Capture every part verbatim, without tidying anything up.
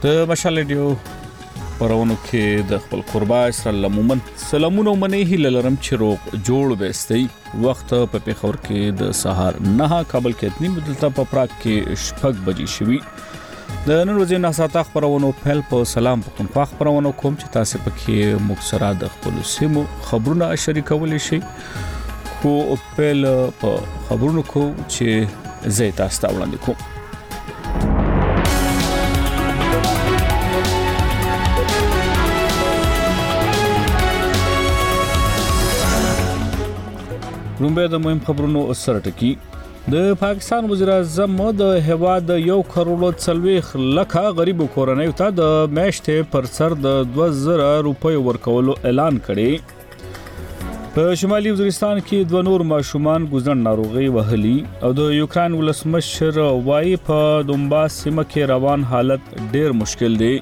د مشال ریډیو پرونو کې د خپل قربا اسرائیل مومن سلامونه منی هیله لرم چې روغ جوړ وستي وخت په پیښور کې د سهار نه کابل کې اتنی بدلتا په پراګ کې شپږ بجې شوي د نن ورځې نه ساته خبرونو پهل په سلام پختونخوا خبرونو کوم چې تاسو پکې مکسره د خپل سیمو خبرونه شریکول شي خو پهل په خبرونو کو چې زه تاسو ته وړاندې کوم رومبه د مهم خبرونو سره ټکی د پاکستان وزیر اعظم د هواد یو کروڑ څلويخ لکه غریب کورنۍ ته د میاشتې پر سر د دوه زره روپۍ ورکولو اعلان کړي په شمالي وزیرستان کې دوه نور ماشومان ګوزن ناروغي وهلي او د یوکرين ولسمشر وايي په دونباس سیمه کې روان حالت ډېر مشکل دی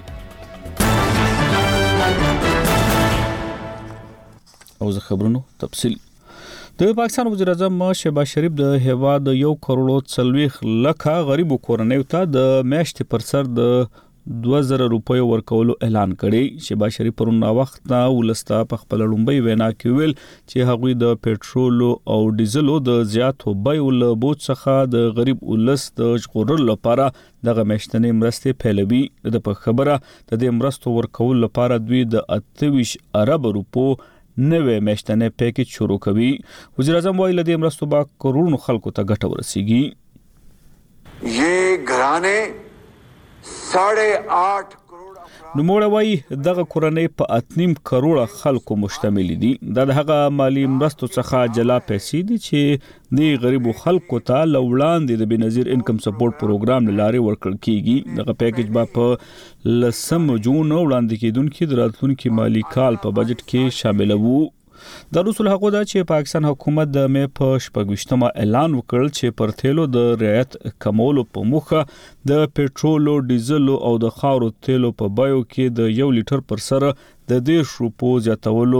او زه خبرونو تفصیل د پاکستان وزیر اعظم شهباز شریف د هواد یو کروڑ څلويخ لکه غریب کورنۍ ته د میاشتې پر سر د دوه زره روپۍ ورکولو اعلان کړي شهباز شریف پرون وخت ولستا په خپل لومبي وینا کې ویل چې هغوی د پېټرول او ډیزلو د زیاتو بیو له بوج څخه د غریب ولس د ژغورلو لپاره دغه میاشتنې مرستې پیلوي د په خبره د دې مرستو ورکول لپاره دوی د اتويش ارب روپو نوې میاشتنې پیکیج شروع کوي وزیر اعظم وايي لدې مرستو با کروڑو خلکو ته ګټه ورسیږي یہ گھرانے ساڑھے آٹھ نو موږ وايي دغه کورنۍ په اتنیم کروڑ خلکو مشتمل دي د هغه مالی مرستو څخه جلا پیسې دي چې د غریبو خلکو ته لوړاندې د بنظیر انکم سپورټ پروګرام لارې ورکړل کیږي دغه پیکیج با په لسم جون وړاندې کیدونکو د راتلونکو مالی کال په بجټ کې شامل وو د رسول حقوق دا چې پاکستان حکومت د مې په شپږشتمه اعلان وکړ چې پر تیلو د رعایت کمولو په موخه د پېټرول او ډیزل او د خاورو تیلو په بایو کې د یو لیټر پر سر د دیش روپو زیاتولو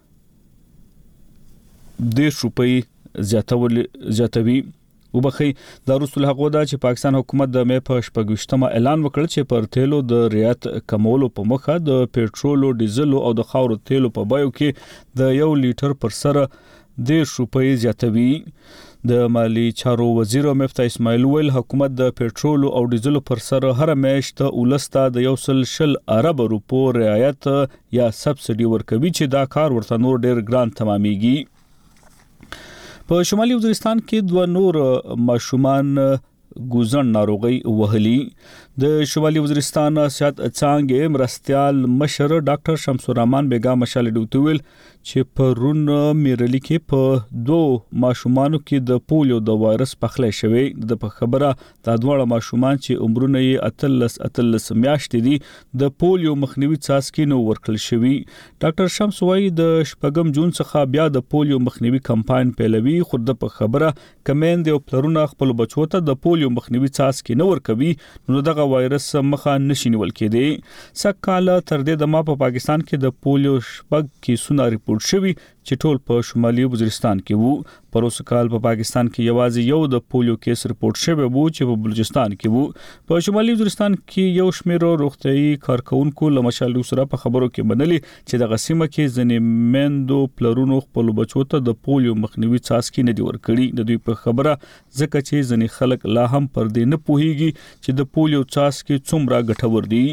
دیش روپۍ زیاتول زیاتوي وبخي د رسول حقوق دا چې پاکستان حکومت د مې په شپږشتمه اعلان وکړ چې پر تیلو د رعایت کمولو په مخه د پېټرول او ډیزل او د خاورو تیلو په بایو کې د یو لیټر پر سر دیش روپۍ زیاتوي د مالی چارو وزیر مفتاح اسماعیل ویل حکومت د پېټرول او ډیزل پر سر هر میاشت ولستا د یو سل شل ارب روپو رعایت یا سبسډي ورکوي چې دا کار ورته نور ډیر ګران تمامېږي په شمالي وزیرستان کې دوه نور ماشومان ګوزن ناروغي وهلي د شمالي وزیرستان صحت څانګې مرستيال مشر ډاکټر شمس الرحمن بیگا مشال ډوتویل چې پرون میرلی کې په دوه ماشومانو کې د پولیو د وایرس پخلې شوی د په خبره د دوه ماشومان چې عمرونه یې اتلس اتلس میاشتې دي د پولیو مخنیوي څاڅکي نو ورکړل شوی ډاکټر شمس وايي د شپږم جون څخه بیا د پولیو مخنیوي کمپاین پیلوي خو د په خبره کمند او پلرونه خپل بچو ته د پولیو مخنیوي څاڅکي نو ورکوي نو دغه وایرس مخه نشي نیول کېدی سکهاله تر دې د ما په پاکستان کې د پولیو شپږ کیسونه ریپورت شوی چې ټول په شمالي وزیرستان کې وو پروسه کال په پاکستان کې یوازې یو د پولیو کیس ریپورت شوی وو چې په بلوچستان کې وو په شمالي وزیرستان کې یو شمېر روغتيایي کارکونکو لمشالو سره په خبرو کې منلي چې د غسیمه کې ځنې مندو پلرونو خپل بچو ته د پولیو مخنیوي څاڅکي نه دی ورکړي د دوی په خبره ځکه چې ځنې خلک لا هم پر دې نه پوهیږي چې د پولیو څاڅکي څومره ګټور دي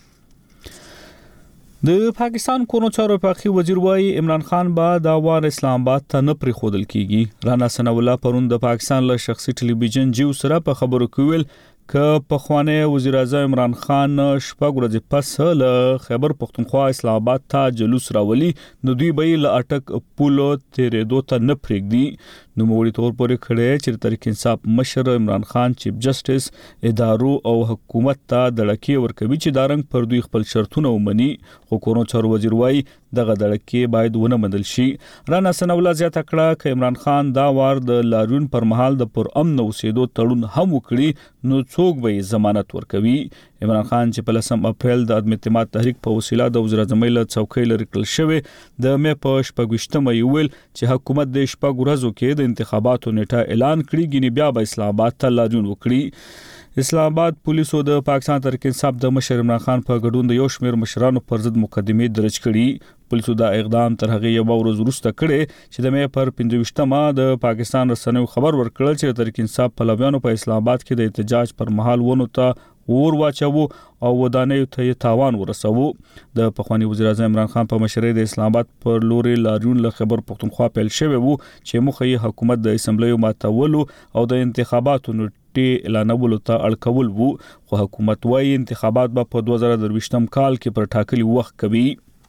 د پاکستان کورونو چارو پاکي وزیر وايي عمران خان با دا وار اسلام آباد ته نه پری خودل کیږي رانا سنا الله پرون د پاکستان له شخصي ټلویزیون جیو سره په خبرو کوي ک په خوانه وزیر اعظم عمران خان شپږ ورځې پس له خیبر پختونخوا اسلام آباد ته جلوس راولي نو دوی به له اٹک پولو تیرې دوته نه پرېږدي نو موړي تور پورې کړي چې تحریک انصاف مشر عمران خان چیف جسټس ادارو او حکومت ته دړکی ورکوي چې دارنګ پر دوی خپل شرطونه ومني خو کورونو چارو وزیر وايي دغه دړکی باید ونه مندل شي رانا سنا الله زیاته کړه ک عمران خان دا وار د لاریون پر مهال د پر امن اوسېدو تړون هم وکړي نو څوک به ضمانت ورکوي عمران خان چې په لسم اپریل د عدم اعتماد تحریک په وسیله د وزیر اعظم له څوکۍ لري کړل شوی د مې په شپږشتمه یول چې حکومت د شپږ ورځو کې د انتخاباتو نیټه اعلان کړي ګینه بیا به اسلام آباد ته لاریون وکړي اسلام آباد پولیسو د پاکستان تحریک انصاف د مشر عمران خان په ګډون د یو شمېر مشرانو پر ضد مقدمې درج کړي. پولیسو دا اقدام تر هغه یو ورځ وروسته کړي چې د مې پر پنځه ویشتمه د پاکستان رسنیو خبر ورکړل چې تحریک انصاف پلویانو په اسلام آباد کې د احتجاج پر مهال ونه ته اور واچو او ودانې ته تاوان ورسوو. د پخوانی وزیر اعظم عمران خان په مشرۍ د اسلام آباد پر لوري لاریون له خبر پښتونخوا پیل شوی وو چې مخه یې حکومت د اسمبلی ماتولو او د انتخاباتو نټي اعلانولو ته اړکول وو، خو حکومت وايي انتخابات به په دوه زره درویشتم کال کې پر ټاکلي وخت کوي.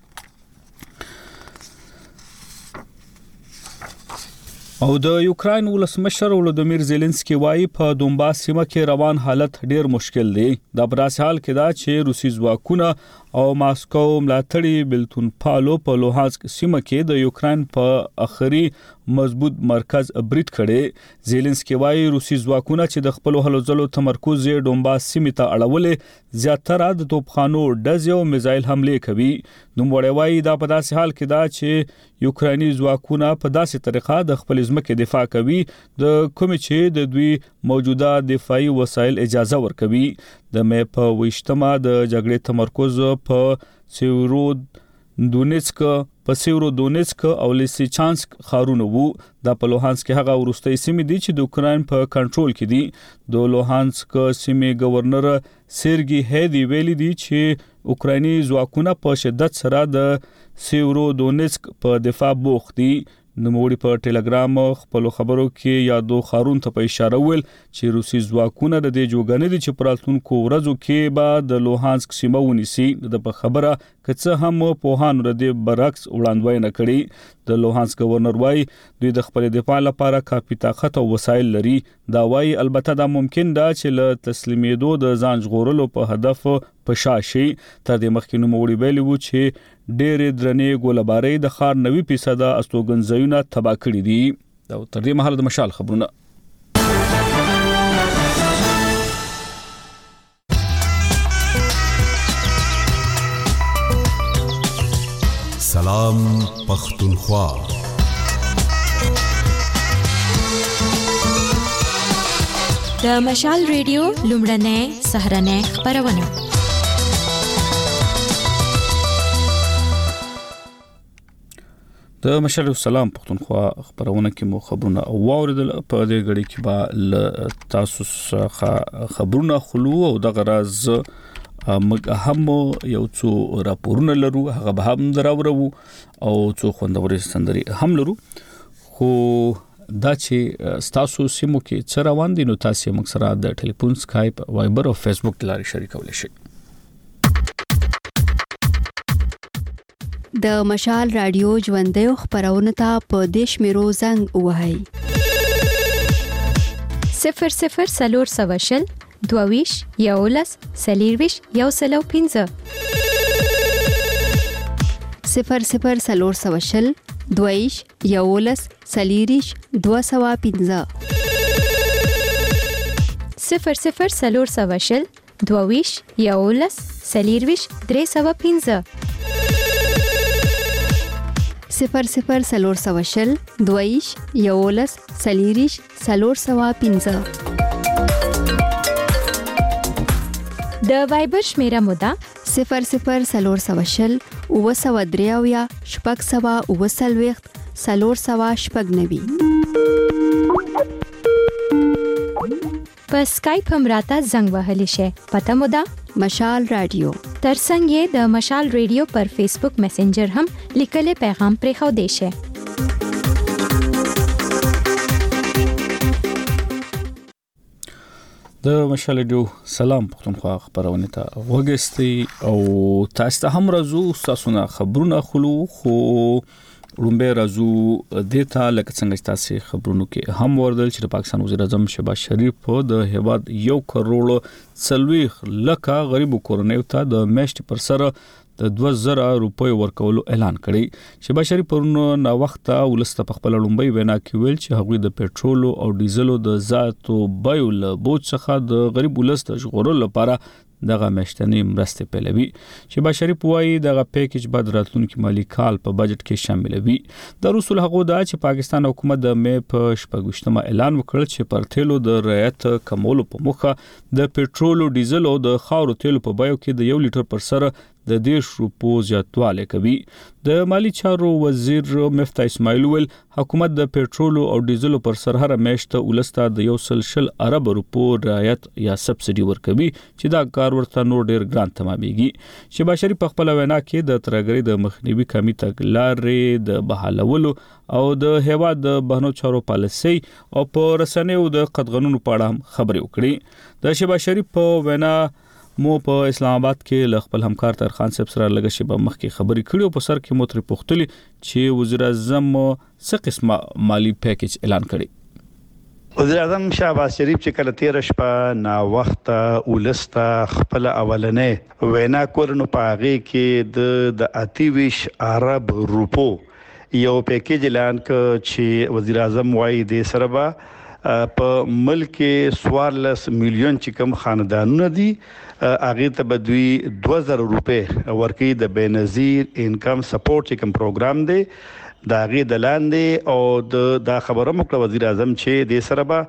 او د یوکراین ولسمشر ولودمیر زيلنسکي وايي په دونباس سیمه کې روان حالت ډیر مشکل دی. دا پر حال کې دا چې روسي ځواکونه او ماسکو ملاتړي بلتون پالو په لوهانسک سیمه کې د یوکراین په اخري مضبوط مرکز برید کړي. زيلنسکي وايي روسي ځواکونه چې د خپل هلو ځلو تمرکز یې دونباس سیمه ته اړولې زیاتره د توپخانو ډز او میزایل حمله کوي. نوموړی وايي دا په داسې حال کې دا چې یوکرایني ځواکونه په داسې طریقه د خپل ځمکې دفاع کوي د کوم چې د دوی موجوده دفاعي وسایل اجازه ورکوي. د مې په وشتمه د جګړې تمرکز په سیورو دونیتسک په سیورو دونیتسک او لیسیچانسک ښارونو وو. د په لوهانسک هغه ورستۍ سیمې دي چې د اوکراین په کنټرول کې دي. د لوهانسک سیمې گورنر سرګي هدي ویلي دي چې اوکرایني ځواکونه په شدت سره د سیورو دونیتسک په دفاع بوخت دي. نوموړي په ټلګرام خپل خبرو کې یادو خارون ته په اشاره ویل چې روسي ځواکونه د دې جوګنې دي چې پرالتونکو ورځو کې به د لوهانسک سیمه ونیسي. د په خبره کڅه هم په هان ر دې برعکس وړاندوینه کړي. د لوهانسک گورنر وايي دوی د خپل دفاع لپاره کافي طاقت او وسایل لري. دا وايي البته دا ممکن ده چې له تسلیمېدو د ځان ژغورلو په هدف پشاشي. تر دې مخکې نوموړي ویلي وو چې ډېرې درنې ګولبارۍ د ښار نوي فیصد استوګنځایونه تباه کړي دي. دا تر دې مهاله د مشال خبرونه. سلام پختونخوا. د مشال ریډیو لومړنۍ سهرنۍ خبرونه. د مشال سلام پختونخوا خبرونه کې مو خبرونه واوریدل. په دې غړي کې به تاسو څخه خبرونه خلو او د غراز موږ هم یو څو راپورونه لرو، هغه به هم دراورو او څو خوندورې سندري هم لرو. خو دا چې تاسو سیمو کې څه روان دي نو تاسو موږ سره د ټلیفون، سکایپ، وایبر او فیسبوک لارې شریکولی شئ. د مشال رادیو ژوندۍ خبرونه ته په دیش میرو زنګ وهاي صفر صفر سلور سواشل دوویش یولس سلیرویش یو سلو پینزه صفر صفر سلور سواشل دوویش یولس سلیریش دو سوا پینزه صفر صفر سلور سواشل دوویش یولس سلیرویش درې سوا پینزه صفر صفر سلور سواشل دوویش یولس سلیریش سلور سوا پینزه. د وایبر شمیره مودا صفر صفر سلور سواشل او سوا دریاویا شپږ سوا او سلويخت سلور سوا شپږ نوي. په سکایپ هم راته زنګ وهلی شي. پته مودا مشال رادیو. ترڅنګ یې د مشال ریډیو پر فیسبوک میسنجر هم لیکلي پیغام پرې خو دی شي. د مشال ریډیو سلام پختونخوا خبرونه ته وګستي او تاسو ته هم راځو تاسو نه خبرونه خلو. خو رومبه راځو دیتا لکه څنګه تاسو خبرونو کې هم وردل چې د پاکستان وزیر اعظم شهباز شریف د هیواد یو کروڑ څلويخ لکه غریب کورنیو ته د میاشتې پر سره د دوه زره روپیو ورکولو اعلان کړی. شهباز شریف پرونو نا وخت ولست په خپل لومبي وینا کې ویل چې هغوی د پېټرول او ډیزلو د ذاتو بیو له بوج څخه د غریب ولست ژغورلو لپاره دغه مشتنی مرستې پیلوي. شهباز شریف وایي دغه پیکیج بعد راتلونکي مالی کال په بجټ کې شاملوي. د رسول هغه دا چې پاکستان حکومت د مې په شپږشتمه اعلان وکړ چې پر تیلو د رعایت کمولو په موخه د پېټرول او ډیزل او د خاورو تیلو په بیو کې د یو لیټر پر سر د دیش روپو زیاتوالی کوي. د مالی چارو وزیر مفتاح اسماعیل ویل حکومت د پېټرول او ډیزل پر سر هر میاشت ولسته د یو سل شل ارب روپو رعایت یا سبسيډي ورکوي چې دا کار ورته نور ډیر ګران تمامېږي. شهباز شریف په خپل وینا کې د ترګری د مخنیوي کمی تګلارې د بحالولو او د هیواد د بهرنیو چارو پالیسي او په رسنیو د قدغنونو په اړه هم خبرې وکړي. د شهباز شریف په وینا مو په اسلام آباد کې ل خپل همکار تر خان صاحب سره لږ شی په مخ کې خبرې کړې او په سر کې مو تر پوښتلي چې وزیر اعظم څه قسمه مالی پیکیج اعلان کړي. وزیر اعظم شهباز شریف چې کله تیر شپه نا وخت ولستا خپل اولنې وینا کورنو پاغي کې د د اتیویش عرب روپو یو پیکیج اعلان ک چې وزیر اعظم وایي د سربا په ملک سوارلس میلیون چې کوم خاندانونه دي هغه ته بدوي دوه زره روپے ورکي د بنظیر انکم سپورټ چې کوم پروګرام دی دا غي د لاندې او د دا خبره مکړه وزیر اعظم چې د سربا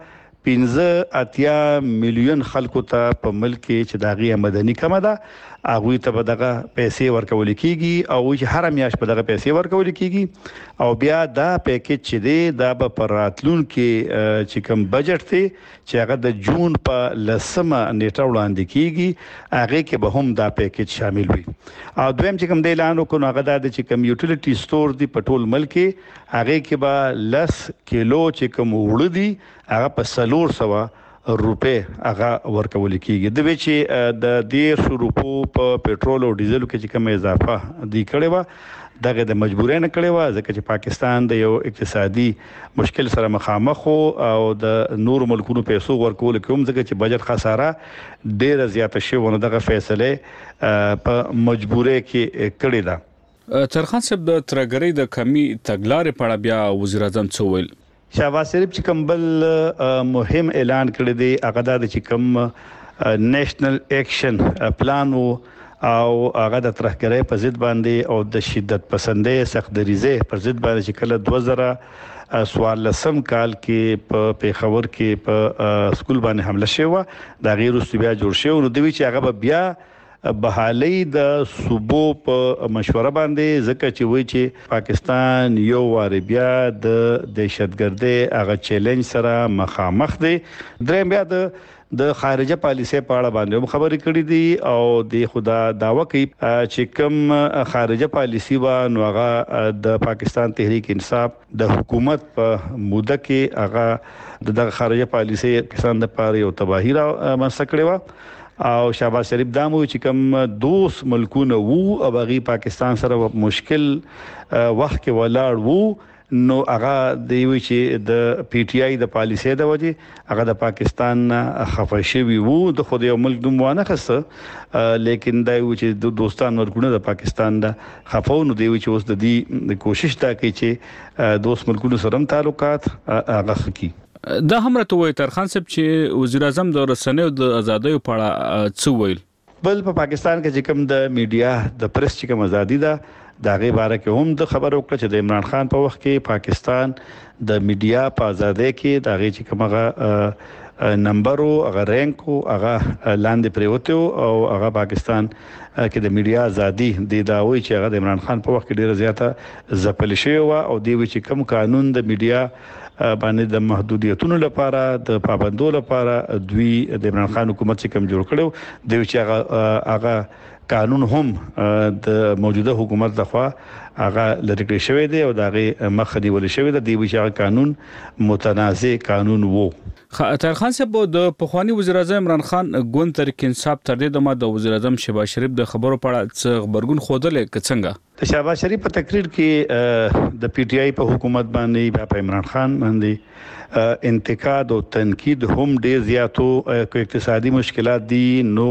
پنځه اتیا میلیون خلکو ته په ملک چې دا غي مدني کمه ده هغه ته به دغه پیسې ورکول کیږي او چې هر میاش په دغه پیسې ورکول کیږي او بیا دا پیکیج چې دی دا به پر راتلون کې چې کوم بجټ دی چې هغه د جون په لسمه نیټه وړاندې کیږي هغه کې به هم دا پیکیج شامل وي. او دویم چې کوم دی اعلان وکړو هغه دا چې کوم یوټیلیټي سٹور دی په ټول ملک هغه کې به لس کیلو چې کوم وړ دی هغه په سلور سوا روپے هغه ورکول کیږي. د وچې د ډیر روپو په پېټرول او ډیزل کې چې کوم اضافه دی کړي و دغه د مجبورۍ نه کړي و ځکه چې پاکستان د یو اقتصادي مشکل سره مخامخ او د نور ملکونو پیسو ورکول کوم ځکه چې بجټ خساره ډیره زیاته شي ونه دغه فیصله په مجبورۍ کې کړي ده. ترخان صاحب د ترګری د کمی تګلارې په اړه بیا وزیر اعظم څه ویل؟ شهباز شریف چې کوم بل مهم اعلان کړی دی هغه د چې کوم نېشنل اکشن پلان او هغه د ترهګرۍ په ضد باندې او د شدت پسندۍ سخت دریزه پر ضد باندې چې کله دوه زره سوالسم کال کې په پیښور کې په سکول باندې حمله شوه دا غیر بیا جوړ شو نو دوی چې هغه بیا بحالي د صوبو په مشوره باندې ځکه چې وایي چې پاکستان یو وار بیا د دهشتګردۍ هغه چیلنج سره مخامخ دی. دریم بیا د د خارجه پالیسي په اړه باندې خبرې کړې دي او د خدا داوا کوي چې کوم خارجه پالیسي و نو هغه د پاکستان تحریک انصاف د حکومت په موده کې هغه د خارجه پالیسي پاکستان د پاره یو تباہی را مسکړې و او شهباز شریف دامو چې کوم دوس ملکونه وو او غي پاکستان سره مشکل وخت کې ولاړ وو نو هغه د یو چې د پی ټ آی د پالیسي د وجه هغه د پاکستان خفه شوی وو د خو د ملک دوم وانه خسته لیکن دا یو چې د دوستان ورګونه د پاکستان د خفاونو دی چې اوس د دې کوشش تا کوي چې دوست ملکونو سره تعلقات هغه خکې. دا هم راته وایي ترخان صاحب چې وزیر اعظم د رسنیو د ازادۍ په اړه څه ویل؟ بل په پاکستان کې چې کوم د میډیا د پریس چې کوم ازادي ده دا غي باره کې هم د خبرو وکړه چې د عمران خان په وخت کې پاکستان د میډیا په ازادۍ کې دا غي چې کومه نمبر او هغه رینک او هغه لاندې پریوته او هغه پاکستان کې د میډیا ازادي د داوي چې هغه د عمران خان په وخت کې ډیره زیاته ځپل شوی و او دی چې کوم قانون د میډیا باندې د محدودیتونو لپاره د پابندو لپاره دوی د عمران خان حکومت چې کوم جوړ کړو دوی چې هغه هغه قانون هم د موجوده حکومت لخوا هغه لری کړی شوی دی او دغه مخ دی ول شوی دی دوی چې قانون متنازع قانون وو. ترخان صاحب د پخوانی وزیر اعظم عمران خان ګوند تحریک انصاف تر دې د د وزیر اعظم شهباز شریف د خبرو په اړه خبرګون خوده څنګه د شهباز شریف په تقریر کې د پی ټ آی په حکومت باندې په عمران خان باندې انتقاد او تنقید هم ډیر زیاتو اقتصادي مشکلات دي نو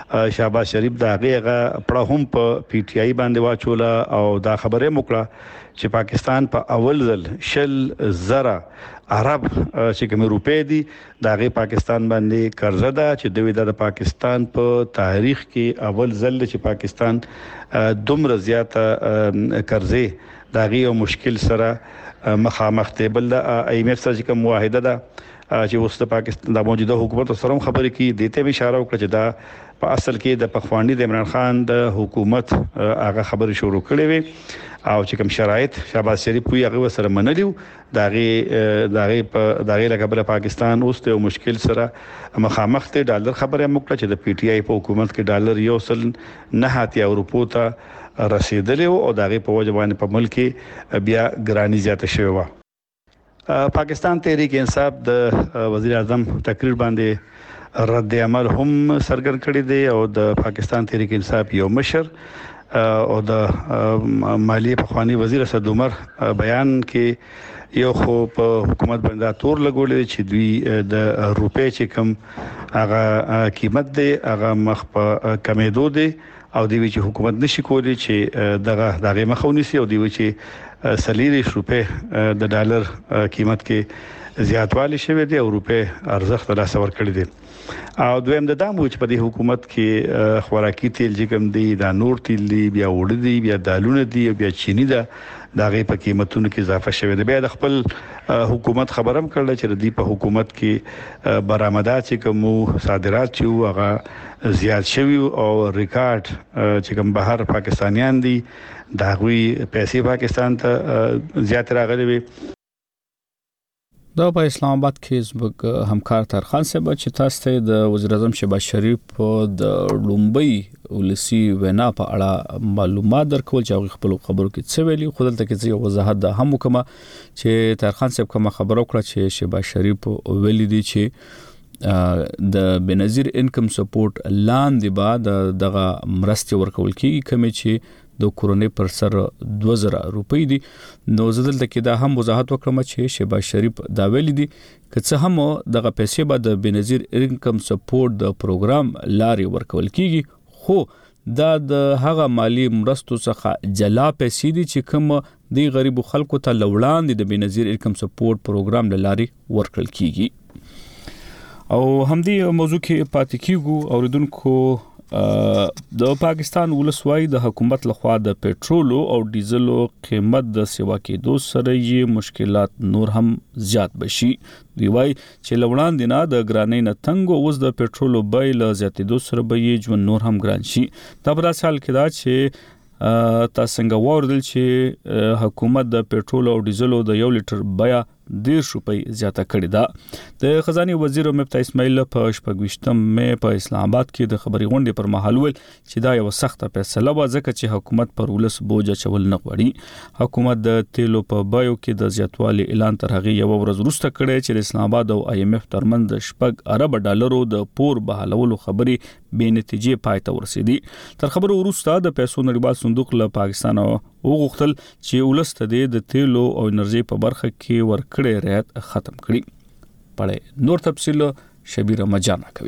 شهباز شریف دا هغه پړه هم په پی ټ آی باندې واچولا او دا خبره موکړه چې پاکستان په اول ځل شل زره عرب چې کوم روپې دي دا غي پاکستان باندې قرضه ده چې دوی د پاکستان په تاریخ کې اول ځل چې پاکستان دومره زیاته قرضې دا غي او مشکل سره مخامخ دی. بل د آی ایم ایف سره کوم معاهده ده چې اوس د پاکستان د موجوده حکومت سره خبرې کوي دته به اشاره وکړه چې دا په اصل کې د پخوانی د عمران خان د حکومت هغه خبرې شروع کړې وي او چې کوم شرایط شهباز شریف کوي هغه سره منلیو داغي داغي په داغي لکه پاکستان اوس ته مشکل سره مخامخ ته ډالر خبره مکړه چې د پی ټی آی په حکومت کې ډالر یو سل نه هاتي اروپو ته رسیدلی او داغي په وجه باندې په ملک بیا ګرانی زیاته شوی و. پاکستان تحریک انصاف د وزیر اعظم تقریر باندې رد عمل هم سرګر کړی دی او د پاکستان تحریک انصاف یو مشر او د مالی پخوانی وزیر اسد عمر بیان کې یو خو په حکومت باندې تور لګولې چې دوی د روپې چې کم هغه قیمت دی هغه مخ په کمیدو دی او دوی چې حکومت نشي کولی چې دغه دغه مخاوني سي او دوی چې سلیریش روپې د ډالر قیمت کې زیاتوالی شوی دی او روپې ارزښت لا سور کړی دی او دویم د دامو چې په دې حکومت کې خوراکي تیل چې کوم دی دا نور تیل دی بیا وړ دی بیا دالونه دی بیا چینی ده دا غي په قیمتونو کې اضافه شوی دی. بیا د خپل حکومت خبرم کړل چې د په حکومت کې برآمدات چې کوم صادرات چې هغه زیات شوی او ریکارډ چې کوم بهر پاکستانیان دي دا غوي پیسې پاکستان ته زیات راغلي وي. دا په اسلام آباد کې زموږ همکار ترخان صاحب چې تاسو ته د وزیر اعظم شهباز شریف د لومبي ولسی وینا په اړه معلومات درکول چې هغه خپل خبرو کې څه ویلي خو دلته کې یو وضاحت ده هم وکړه چې ترخان صاحب کوم خبرو کړه چې شهباز شریف ویلي دي چې د بنظیر انکم سپورټ لاندې بعد دغه مرستې ورکول کیږي کمې چې د کورونی پر سر دوه زره روپۍ دي. نو زدل تک دا هم وضاحت وکړم چې شهباز شریف دا ویل دي که څه هم دغه پیسې به د بنظیر انکم سپورټ د پروګرام لاري ورکول کیږي خو دا د هغه مالی مرستو څخه جلا پیسې دي چې کوم د غریب خلکو ته لوړاندې د بنظیر انکم سپورټ پروګرام لاري ورکول کیږي. او همدې موضوع کې پاتې کیږو اوریدونکو د پاکستان ولسوای د حکومت لخوا د پېټرول او ډیزلو قیمت د سیوا کېدو سره یې مشکلات نور هم زیات بشي. دی وای چې لوړان دینه د ګرانۍ نه تنګ اوس د پېټرول بیل زیاتېدو سره به یې ژوند نور هم ګران شي. دا په داسې حال کې دا چې تاسو څنګه وردل چې حکومت د پېټرول او ډیزلو د یو لیټر بیا ډیر روپۍ زیاته کړې ده. د خزاني وزیر مفتی اسماعیل په شپږویشتم مې په اسلام آباد کې د خبري غونډې پر مهال ویل چې دا یو سخته فیصله و ځکه چې حکومت پر ولس بوج چول نه غواړي. حکومت د تیلو په بایو کې د زیاتوالي اعلان تر هغه یو ورځ وروسته کړی چې اسلام آباد او آی ایم ایف ترمن د شپږ ارب ډالرو د پور بحالولو خبري بې نتیجې پای ته ورسېدي. تر خبرو وروسته د پیسو نړیوال صندوق له پاکستان وغوښتل چې ولس ته د تیلو او انرژي په برخه کې ورکړې رعایت ختم کړي. پړې نور تفصیل شبیر مجانا کوي.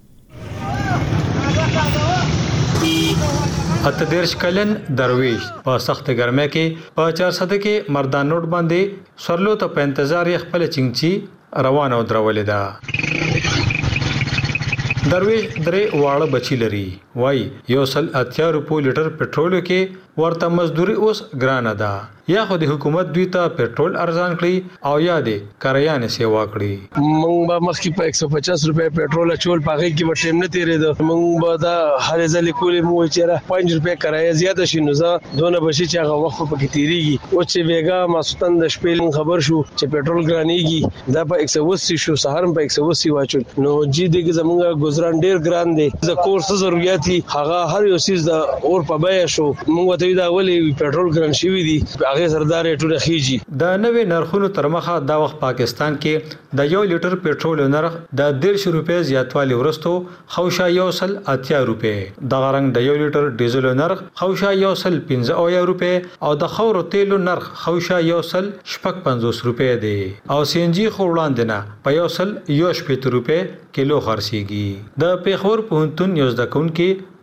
اته دیرش کلن درویش په سخت ګرمه کې په چار سده کې مردان نوټ باندې سرلو ته په انتظار یې خپل چنګچی روانه ودرولې ده. درویش درې واړه بچی لري وای یو سل اتیا روپو لیټر پټرول کې ورته مزدوري اوس ګرانه ده. یا خو د حکومت دوی ته پټرول ارزان کړي او یا د کاریان سیوا کړي. مونږ به مخکې په ایک سو پچاس روپے پټرول چول پاغي کې به ټیم نه تیرېده. مونږ به دا هر ځلې کولې مو چې پنځه روپے کرایه زیاته شي نو زه دونه بشي چې هغه وخت په کې تیریږي. او چې بیګا ماسوتن د شپې خبر شو چې پټرول ګرانېږي دا په ایک سو اسی شو سهار په ایک سو اسی واچول نو جی دغه زمونږ گزاران ډیر ګران دي. د کورس ضرورت هغه هر یو سیس د اور په بیا شو مونږ ته دا ولې پټرول ګران شوی دي هغه سردار ټوله خيږي. د نوې نرخونو تر مخه دا وخت پاکستان کې د یو لیټر پټرول نرخ د ډیرش روپے زیاتوالی ورستو خوشا یو سل اتیا روپے. د غرنګ د یو لیټر ډیزل نرخ خوشا یو سل پنځه اویا روپے او د خورو تیلو نرخ خوشا یو سل شپږ پنځوس روپے دی او سی ان جی خوړاندې نه په یو سل یو شپږ روپے کیلو خرڅيږي. د پیښور پوهنتون یو ځدکون کې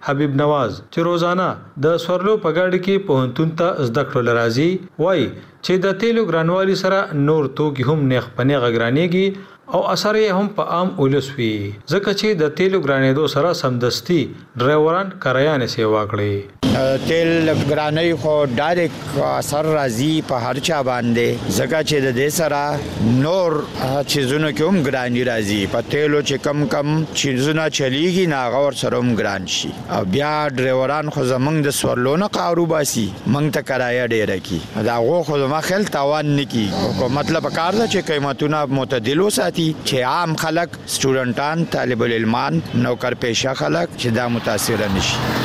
حبیب نواز چې روزانه د سورلو په ګاډي کې پوهنتون ته زده کړو لرازي وای چې د تیلو ګرانوالي سره نور توکي هم نېخ پنه غګرانيږي او اثر یې هم په عام اولسوي ځکه چې د تیلو ګرانېدو سره سمدستي ډرایوران کرایانه سیوا کړي تیل ګرانۍ خو ډایرک اثر راځي په هر چا باندې ځکه چې د دې سره نور چیزونو کې هم ګرانی راځي په تیلو چې کم کم چیزونه چلیږي ناغه ور سره هم ګران شي او بیا ډرایوران خو زمنګ د سورلونه قارو باسي منګ ته کرایه ډیره کی دا غو خو ما خل تاوان نکی مطلب کار دا چې قیمتونه معتدل وساتي چې عام خلک سټوډنټان طالب العلمان نوکر پیشه خلک چې دا متاثر نشي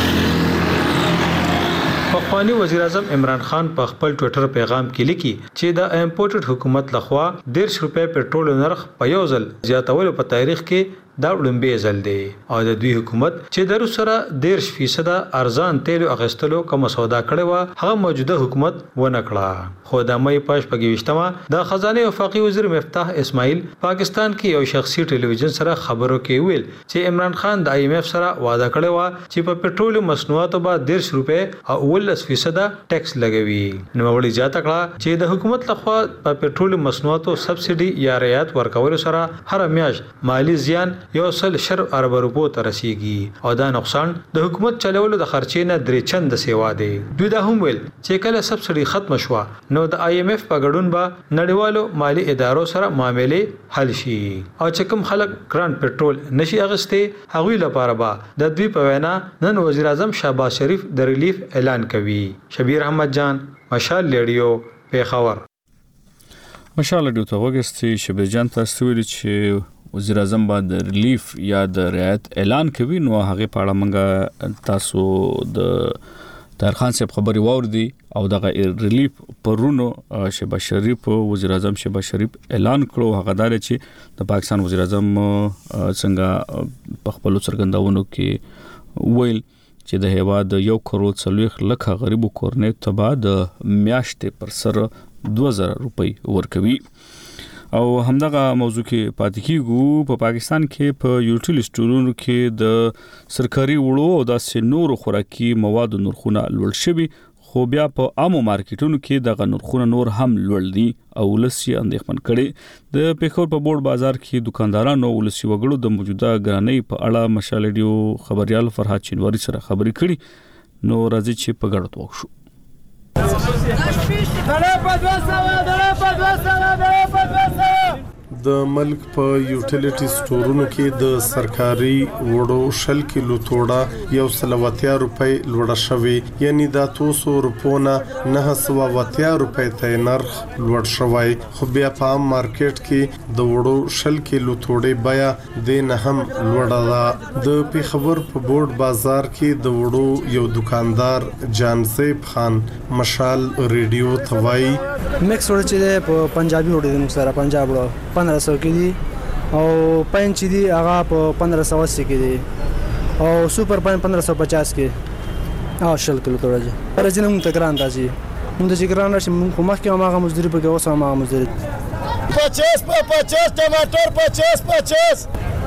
پخوانی وزیر اعظم عمران خان په خپل ټوئیټر پیغام کې لیکي چې د امپورټډ حکومت لخوا ډیر روپے پټرول نرخ په یو ځل زیاتولو په تاریخ کې دا وړاندې ځل دی او د دوی حکومت چې د روسره ډیر فیصد ارزان تیل اخیستلو کوم سودا کړي و هغه موجوده حکومت ونه کړه خو د مې پښ پګويشتما د خزانه وفاقي وزیر مفتاح اسماعیل پاکستان کې یو شخصي ټلویزیون سره خبرو کې ویل چې عمران خان د آی ایم ایف سره وعده کړی و چې په پټرول مصنوعاتو باندې ډیر روپے او ولس فیصد ټیکس لګوي نو وړي جاته کړه چې د حکومت لخوا په پټرول مصنوعاتو سبسيډي یا رعایت ورکول سره هر میاش مالی زیان یو سل شر ارب روپو ته رسیږي او دا نقصان د حکومت چلولو د خرچې نه درې چند سیوا دی دوی دا هم ویل چې کله سبسيډي ختم شوه نو د آی ایم ایف په ګډون به نړیوالو مالی ادارو سره معاملې حل شي او چې کوم خلک ګران پټرول نشي اغسته هغوی لپاره به د دوی په وینا نن وزیر اعظم شهباز شریف د ریلیف اعلان کوي شبیر احمد جان مشال لیډیو پیښور مشال لیډیو ته وګورئ شبیر جان تاسو ویل چې وزیر اعظم با د ریلیف یا د رعایت اعلان کوي نو هغه په اړه منګه تاسو د طاهر خان صاحب خبري واوردي او دغه ریلیف پرونو شهباز شریف وزیر اعظم شهباز شریف اعلان کړو هغه دار چې د پاکستان وزیر اعظم څنګه په خپل څرګندونو کې ویل چې د هیواد یو کروڑ څلوېښت لکه غریبو کورنۍ ته به د میاشتې پر سر دوه زره روپۍ ورکوي او همدغه موضوع کې پاتې کیږو په پا پاکستان کې په یوټیل سټورونو کې د سرکاري وړو او د سنورو خوراکي موادو نرخونه لوړ شوي خو بیا په عامو مارکیټونو کې د نرخونه نور هم لوړ دي او ولسی اندېښمن کړي د پیښور په بورډ بازار کې دکاندارانو او ولسی وګړو د موجوده ګرانۍ په اړه مشالډیو خبريال فرحات چینواری سره خبرې کړي نو راځي چې په ګډه توګه شو د ملک په یوټیلیټي سټورونو کې د سرکاري وړو شل کیلو توړه یو سل واتیا روپۍ لوړه شوې یعنی دا توسو روپونه نه سو واتیا روپۍ ته نرخ لوړ شوی خو بیا په عام مارکیټ کې د وړو شل کیلو توړې بیا د نه هم لوړه ده د پیښور په بورډ بازار کې د وړو یو دکاندار جانزیب خان مشال ریډیو توای مکس وړ چې په پنجابي وړو د سره پنجاب وړو پندرہ سو کې دي او پنځ دي هغه په پندرہ سو اسی کې دي او سوپر پنځ پندرہ سو پچاس کې او شل کیلو توړه راځي نو ته ګران راځي نو د ګران راشي خو مخکې هغه مزدوري په کې اوس هغه مزدوري پچاس په پچاس ټماټر پچاس پچاس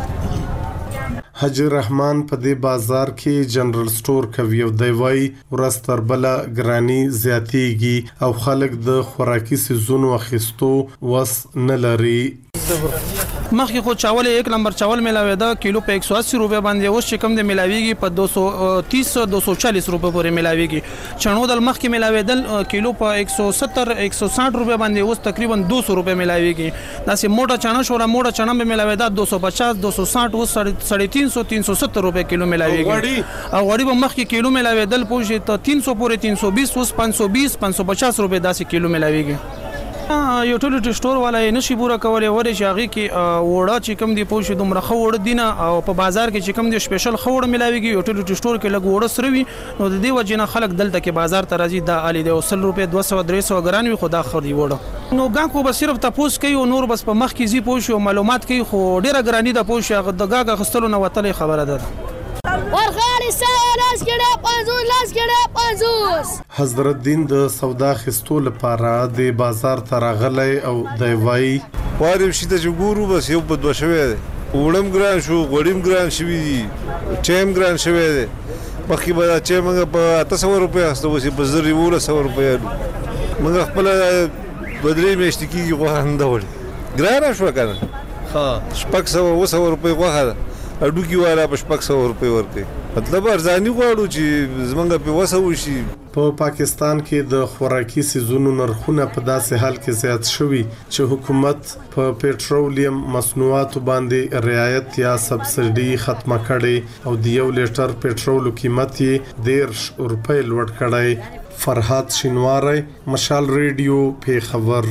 حجر رحمان په دې بازار کې جنرال سٹور کوي او دی وای ورستر بل ګرانی زیاتیږي او خلک د خوراکي سيزونو اخیستو وس نه لري مخکې خو چاول یک نمبر چاول ملاوي دا کیلو په ایک سو اسی روپے باندې اوس چې کم د ملاويږي په دو سو تیس دو سو چالیس روپے پورې ملاويږي چنو دل مخکې ملاوي دل کیلو په ایک سو ستر ایک سو ساٹھ روپے باندې اوس تقریبا دو سو روپے ملاويږي دا سه موټا چنا شورا موټا چنا به ملاوي دا دو سو پچاس دو سو ساٹھ اوس ساڑھے تین سو تین سو ستر روپے کیلو ملاويږي او غړي به مخکې کیلو ملاوي دل پوجي ته تین سو پورې تین سو بیس اوس پانچ سو بیس پانچ سو پچاس روپے دا سه کیلو ملاويږي یوټیلیټي سٹور والا یې نشي پورا کولای ورې شاغي کې وړه چې کم دی پوه دومره خو وړ دینه او په بازار کې چې کم دی سپیشل خو وړ ملاويږي یوټیلیټي سٹور کې لګ وړ سروي نو د دې وجه نه خلک دلته کې بازار ته راځي دا علي د وصل روپے دو سو درې سو ګران وي خدا خوري وړ نو ګان کو به صرف تاسو کوي او نور بس په مخ کې زی پوه شو معلومات کوي خو ډیره ګرانی د پوه شو د ګاګه خستلو نه وتلې خبره ده ورخالي سالاس کړه پنځوس لاس کړه پنځوس حضرت دین د سودا خستو لپاره د بازار ته راغلی او دی وای وارم شي ته ګورو بس یو په دوه شوی وړم ګران شو غوړیم ګران شوی دي ټایم ګران شوی دی مخکې به دا چې موږ په اته سوه روپۍ اخیسته اوس یې په زر یولس سوه روپۍ موږ خپله دوه درې میاشتې کېږي غوښه نه ده وړې ګرانه شوه که نه شپږ سوه اوه سوه روپۍ غوښه ده هډوکي والا په شپږ سوه روپۍ ورکوي مطلب ارزاني غواړو چې زمونږ پې وسه وشي. په پاکستان کې د خوراکي سیزونو نرخونه په داسې حال کې زیات شوي چې حکومت په پېټرولیم مصنوعاتو باندې رعایت یا سبسایډي ختمه کړې او د یو لیټر پېټرولو قیمت یې دېرش روپۍ لوړ کړی. فرهاد شینواری، مشال ریډیو، پیښور.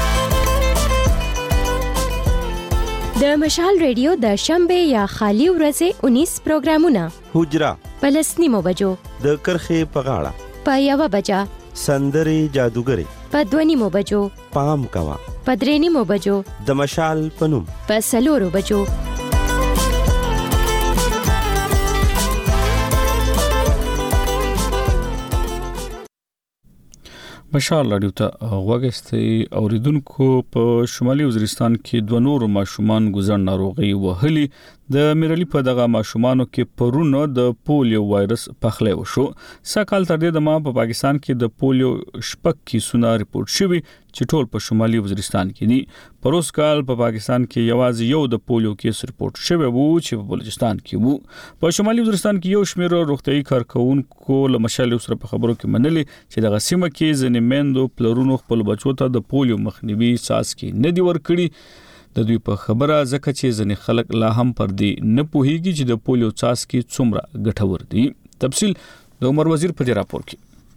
د مشال ریډیو د شنبه یا خالی ورځې انیس پروګرامونه حجرا پلس نیمو بجو د کرخې په غاړه په یوه بجه سندري جادوګري په دوه نیمو بجو پام کوا په درې نیمو بجو د مشال پنوم په څلورو بجو. مشال رادیو ته غوږستئ اوریدونکو. په شمالي وزیرستان کې دوه نور ماشومان ګوزن ناروغي وهلي. د میرلی په دغه ماشومانو کې پرونه د پولیو وایرس پخلی وشو. سکهال تر دې دمه په پاکستان کې د پولیو شپږ کیسونه ریپورت شوي چې ټول په شمالي وزیرستان کې دي. پروس کال په پاکستان کې یوازې یو د پولیو کیس ریپورت شوی وو چې په بلوچستان کې وو. په شمالي وزیرستان کې یو شمېر روغتيایي کارکونکو له مشال سره په خبرو کې منلي چې دغه سیمه کې ځینې میندو پلرونو خپل بچو ته د پولیو مخنیوي څاڅکي نه دی ورکړي. د دوی په خبره ځکه چې ځینې خلک لا هم پر دې نه پوهیږي چې د پولیو څاڅکي څومره ګټور دي. تفصیل د عمر وزیر په دې راپور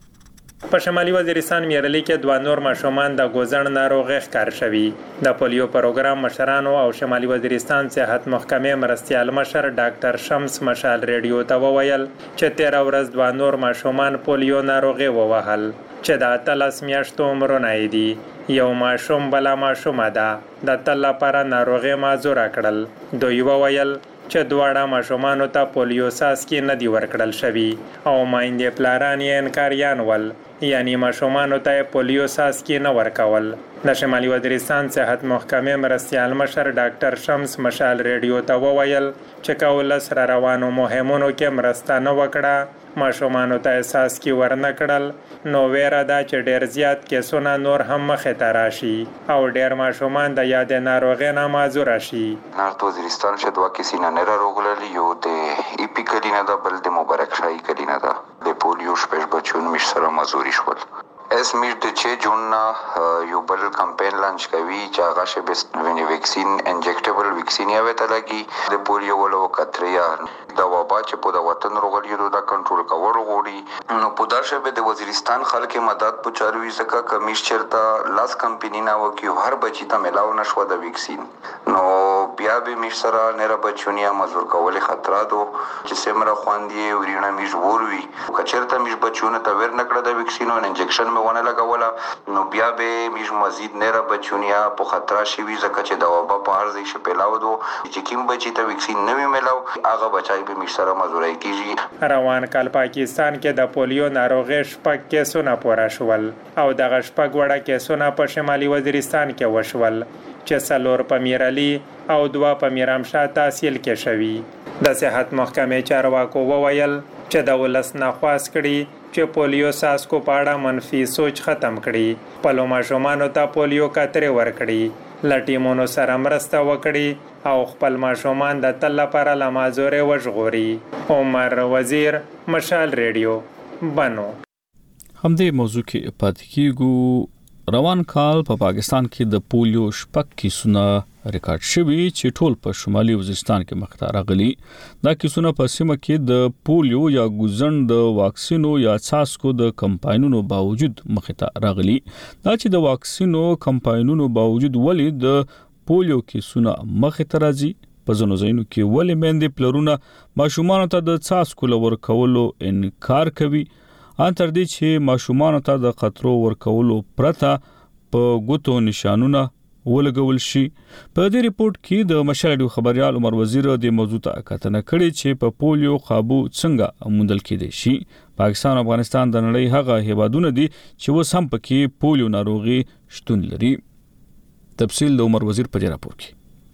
کې. په شمالي وزیرستان میرلی کې دوه نور ماشومان د ګوزن ناروغي ښکار شوي. د پولیو پروګرام مشرانو او شمالي وزیرستان صحت محکمې مرستیال مشر ډاکټر شمس مشال ریډیو ته وویل چې تیر ورځ دوه نور ماشومان پولیو ناروغي ووهل چې د اتلس میاشتو عمرونه دي. یو ماشوم بلا ماشومه ده د تل لپاره ناروغي معذوره کړل. دوی وویل چې دواړه ماشومانو ته پولیو څاڅکي نه دي ورکړل شوي او مایندې پلاران یې انکاریان ول، یعنی ماشومانو ته پولیو څاڅکي نه ورکول. د شمالي وزیرستان صحت محکمې مرستیال مشر ډاکټر شمس مشال ریډیو ته وویل چې کولس را روانو مهمونو کې مرسته نه وکړه، ماشومانو ته څاڅکي ورنه کړل، نو ویره ده چې ډیر زیات کیسونه نور هم مخې ته راشي او ډیر ماشومان د یادې ناروغۍ نه معذوره شي. نارت وزیرستان چې دوه کیسې نه راغلل، یو د ای پی کلینه ده، بل د مبارک شاهي کلینه ده. د پولیو شپږ بچون مش سره معذوري شول. اس میش د چې جون یو بل کمپین لانچ کوي چې هغه شې ویني ویکسین انجکټیبل ویکسین یې وته لګي د پولیو ولو کتریا د وبا چې په د وطن روغلیو د کنټرول کول غوړي. نو په دا شې د وزیرستان خلک مدد پچاروي زکه کمیش چرته لاس کمپنی نه وکيو هر بچی ته ملاو نشو د ویکسین. نو بیا به میش سره نه را بچونیا مزور کول خطر دو چې سمره خواندي ورینه میش وروي کچرته میش بچونه ته ور نکړه د ویکسین او انجکشن ونه لګوله، نو بیا به میش مزید نه را بچونیا په خطر شي وي زکه چې د وبا په ارزي شپلاو دو چې کوم بچی ته ویکسین نه ملاو هغه بچای به میش سره مزورای کیږي. روان کال پاکستان کې د پولیو ناروغي شپږ کیسونه پوره شول او د شپږ وړه کیسونه په شمالي وزیرستان کې وشول چې څلور په میرلی او دوه په میرامشاه تحصیل کې شوي. د صحت محکمې چارواکو وویل چې د ولس نه خواست کړي چې پولیو څاڅکو په اړه منفي سوچ ختم کړي، خپلو ماشومانو ته پولیو کترې ورکړي، له ټیمونو سره مرسته وکړي او خپل ماشومان د تل لپاره له معذورۍ وژغوري. عمر وزیر، مشال ریډیو، بنو. همدې موضوع کې پاتې کیږو. روان کال په پا پاکستان کې د پولیو شپږ کیسونه ریکارډ شوي چې ټول په شمالي وزیرستان کې مخته راغلي. دا کیسونه په سیمه کې د پولیو یا ګوزن د واکسینو یا څاڅکو د کمپاینونو باوجود مخته راغلي. دا چې د واکسینو کمپاینونو باوجود ولې د پولیو کیسونه مخته راځي، په ځینو ځایونو کې ولې میندې پلرونه ماشومان ته د څاڅکو لور کولو انکار کوي، ان تر دې چې ماشومان ته د خطرو ورکولو پرته په ګوتو نشانونه ولګول شي. په دې ریپورت کې د مشال خبريال عمر وزیر د موضوع ته کتنه کړې چې په پولیو قابو څنګه موندل کېدای شي. پاکستان او افغانستان د نړۍ هغه هیوادونه دي چې اوس هم پکې پولیو ناروغي شتون لري. تفصیل د عمر وزیر په راپور کې.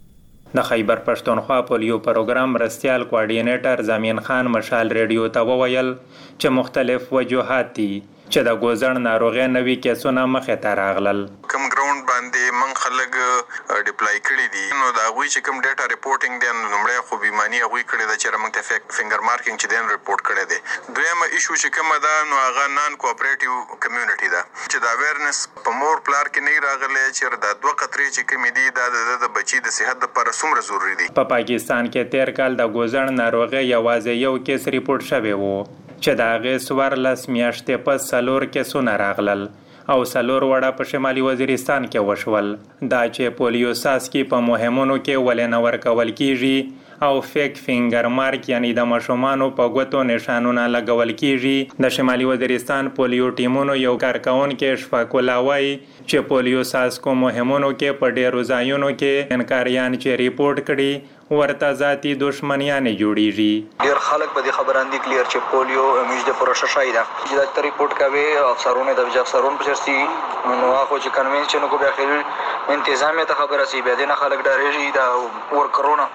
د خیبر پښتونخوا پولیو پروګرام مرستیال کوارډینیټر زمین خان مشال ریډیو ته وویل چې مختلف وجوهات دي چې د ګوزړ ناروغي نوي کیسونه مخې ته راغلل. کم ګراوند باندې من خلک ډیپلای کړي دي نو دا غوي چې کوم ډیټا ریپورټینګ دی نو لمړی خو بیمانی غوي کړي دا چې موږ ته فینګر مارکینګ چې دین ریپورټ کړي دي. دویمه ایشو چې کوم دا نو هغه نان کوآپریټیو کمیونټي دا چې دا اویرنس په مور پلار کې نه راغلی چې دا دوه قطرې چې کوم دي دا د بچي د صحت لپاره څومره ضروری دي. په پاکستان کې تیر کال د ګوزړ ناروغي یوازې یو کیس ریپورټ شوی وو چې د هغې څوارلس میاشتې پس څلور کیسونه راغلل او څلور وړه په شمالي وزیرستان کې وشول. دا چې پولیو څاڅکي په مهمونو کې ولې نه ورکول کیږي او فیک فینګر مارک یعنی د ماشومانو په ګوتو نشانونه لګول کیږي. د شمالي وزیرستان پولیو ټیمونو یو کارکونکي اشفاق الله وایي چې پولیو څاڅکو مهمونو کې په ډېرو ځایونو کې انکاریان چې ریپورټ کړي ورته ذاتي دښمنیانې جوړیږي. ډېر خلک په دې خبراندي کلیر چې پولیو موږ د پروسه شای دا چې دا ریپورټ کوي افسرونه د وجه افسرون په شرسي نو هغه چې کنوینشن کو به خیر انتظامیه ته خبره سي به نه خلک ډارېږي دا ور کرونا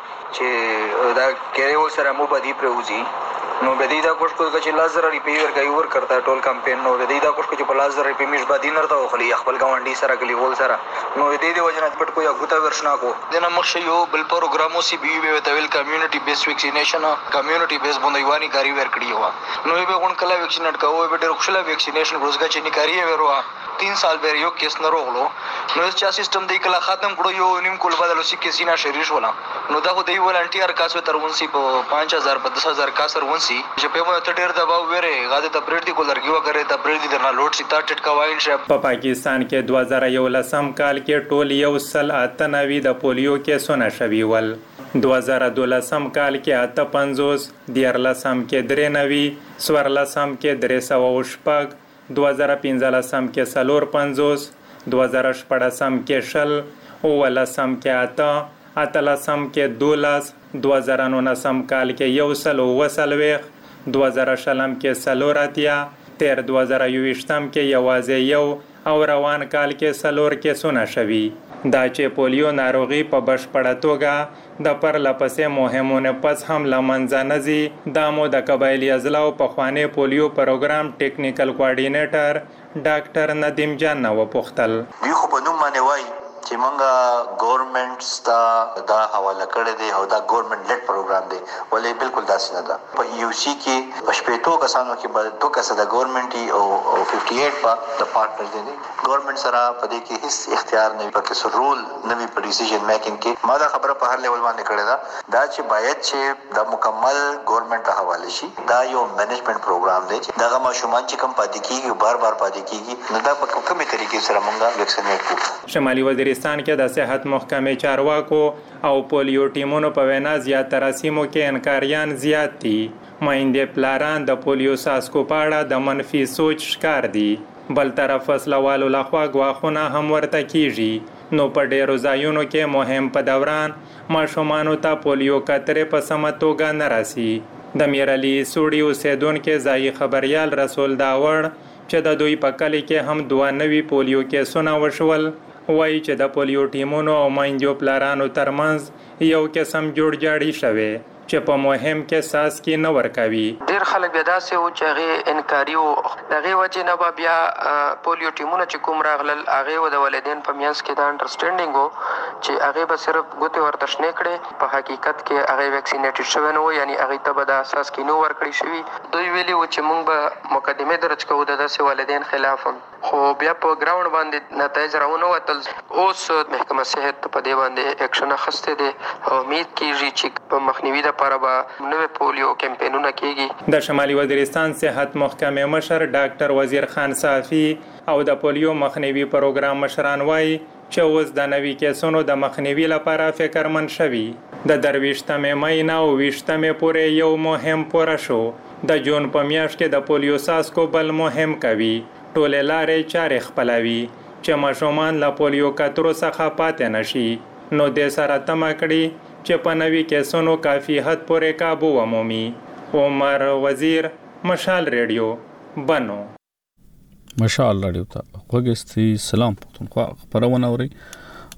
چې دا کېره ول سره مو بدی پروزي نو به دې دا کوښښ کوي چې لازر ریپیر کوي ور کرتا ټول کمپین نو به دې دا کوښښ کوي چې په لازر ریپیر مش بدی نه راو خلی خپل گاونډي سره کلی ول سره نو دې دې وجنه پټ کوی غوتا ورشنا کو دنه مخ یو بل پروګرامو سی بي وی ته ویل کمیونټي بیس ویکسینیشن کمیونټي بیس باندې وانی کاری ور کړی و نو به غون کلا ویکسینټ کوو به ډېر خوشاله ویکسینیشن روزګه چې نکاری وروا तीन साल बेर यो केस न रोगलो नो चा सिस्टम दे कला खत्म करो यो निम कुल बदलो सी केसिना शरीर होला नो दा हो दे वॉलंटियर कास वे तरवंसी प पाँच हज़ार दस हज़ार का सरवंसी जे पे म तटेर दबाव वेरे गादे त ब्रेड दी को लरगिवा करे त ब्रेड दी दरना लोड सीता टटका वाइन शे. په پاکستان کې دو هزار یولسم کال کې ټول یو سل اتنوي د پولیو کیسونه شوي ول. دو هزار دولسم کال کې اته پنځوس دیارلسم کې درې نوي څوارلسم کې درې سوه شپږ دو هزار پنځلسم کې څلور پنځوس دو هزار شپږم کې شل اوولسم کې اته اتلسم کې دولس دو هزار نولسم کال کې یو سل اووه څلوېښت دو هزار شلم کې څلور اتیا تیر دو هزار یوویشتم کې یوازې یو او روان کال کې څلور کیسونه شوي. دا چې پولیو ناروغي په بشپړه توګه د پرلپسې مهمونه پس هم له منځه نه ځي. دا مو د قبایلي اضلاعو پخوانی پولیو پروګرام ټیکنیکل کوارډینیټر ډاکټر ندیم جان نه وپوښتل. دوی خو په نوم باندې وایي چې مونږه ګورنمنټ ستا دا حواله کړی دی او دا ګورنمنټ لیډ پروګرام دی ولې بالکل داسې نه ده. په یو سی کې په شپېتو کسانو کې به دوه کسه د ګورنمنټي او ففټي ایټ به د پارټنر دي. ګورنمنټ سره په دې کې هیڅ اختیار نه وي پکې څه رول نه وي په ډیسیژن میکینګ کې. ما دا خبره په هر لیول باندې کړې ده دا چې باید چې د مکمل ګورنمنټ ته حواله شي. دا یو مینجمنت پروګرام دی چې دغه ماشومان چې کم پاتې کیږي بار بار پاتې کیږي نو دا په کومه طریقې سره مونږه ویکسینیټ کوو. شمالي وزیرستان کې د صحت محکمې چارواکو او پولیو ټیمونو په وینا زیاتره سیمو کې انکاریان زیات دي. مایندې پلاران د پولیو څاڅکو په اړه د منفي سوچ ښکار دي. بل طرف فصلوالو لخوا ګواښونه هم ورته کیږي. نو په ډېرو ځایونو کې مهم په دوران ماشومانو ته پولیو قطرې په سمه توګه نه راسي. د میرعلي سوړي اوسیدونکي ځایي خبریال رسول داوړ چې د دوی په کلي کې هم دوه نوي پولیو کیسونه وشول وایي چې د پولیو ټیمونو او میندو پلارانو ترمنځ یو قسم جوړجاړی شوی چې په مهم کې څاڅکي نه ورکوي. ډېر خلک بیا داسې وو چې هغې انکاري وو د هغې وجې نه به بیا پولیو ټیمونه چې کوم راغلل هغې و د والدین په منځ کې دا انډرسټینډینګ و چې هغې به صرف ګوتې ورته شنې کړې په حقیقت کې هغې ویکسینیټډ شوی نه و یعنې هغې ته به دا څاڅکي نه ورکړی شوي. دوی ویلي وو چې موږ به مقدمې درج کوو د داسې والدین خلاف خو بیا په ګراوند باندې نتایج راونه وتل. اوس محکمه صحت په دې باندې اکشن اخیستی دی او امید کیږي چې په مخنیوي لپاره به نوې پولیو کمپینونه کیږي. د شمالي وزیرستان صحت محکمې مشر ډاکټر وزیر خان صافي او د پولیو مخنیوي پروګرام مشران وایي چې اوس د نوي کیسونو د مخنیوي لپاره فکرمند شوي. د درویشتمې مۍ نه او ویشتمې پورې یو مهم پوره شو. د جون په میاشت کې د پولیو څاڅکو بل مهم کوي ټولې لارې چارې خپلوي چې ماشومان له پولیو قطرو څخه پاتې نشي. نو دې سره تمه کړي چې په نوي کیسونو کافي حد پورې کابو ومومي. عمر وزیر مشال ریډیو بنو. مشال ریډیو ته وګستي سلام پښتونخوا خبرونه اوري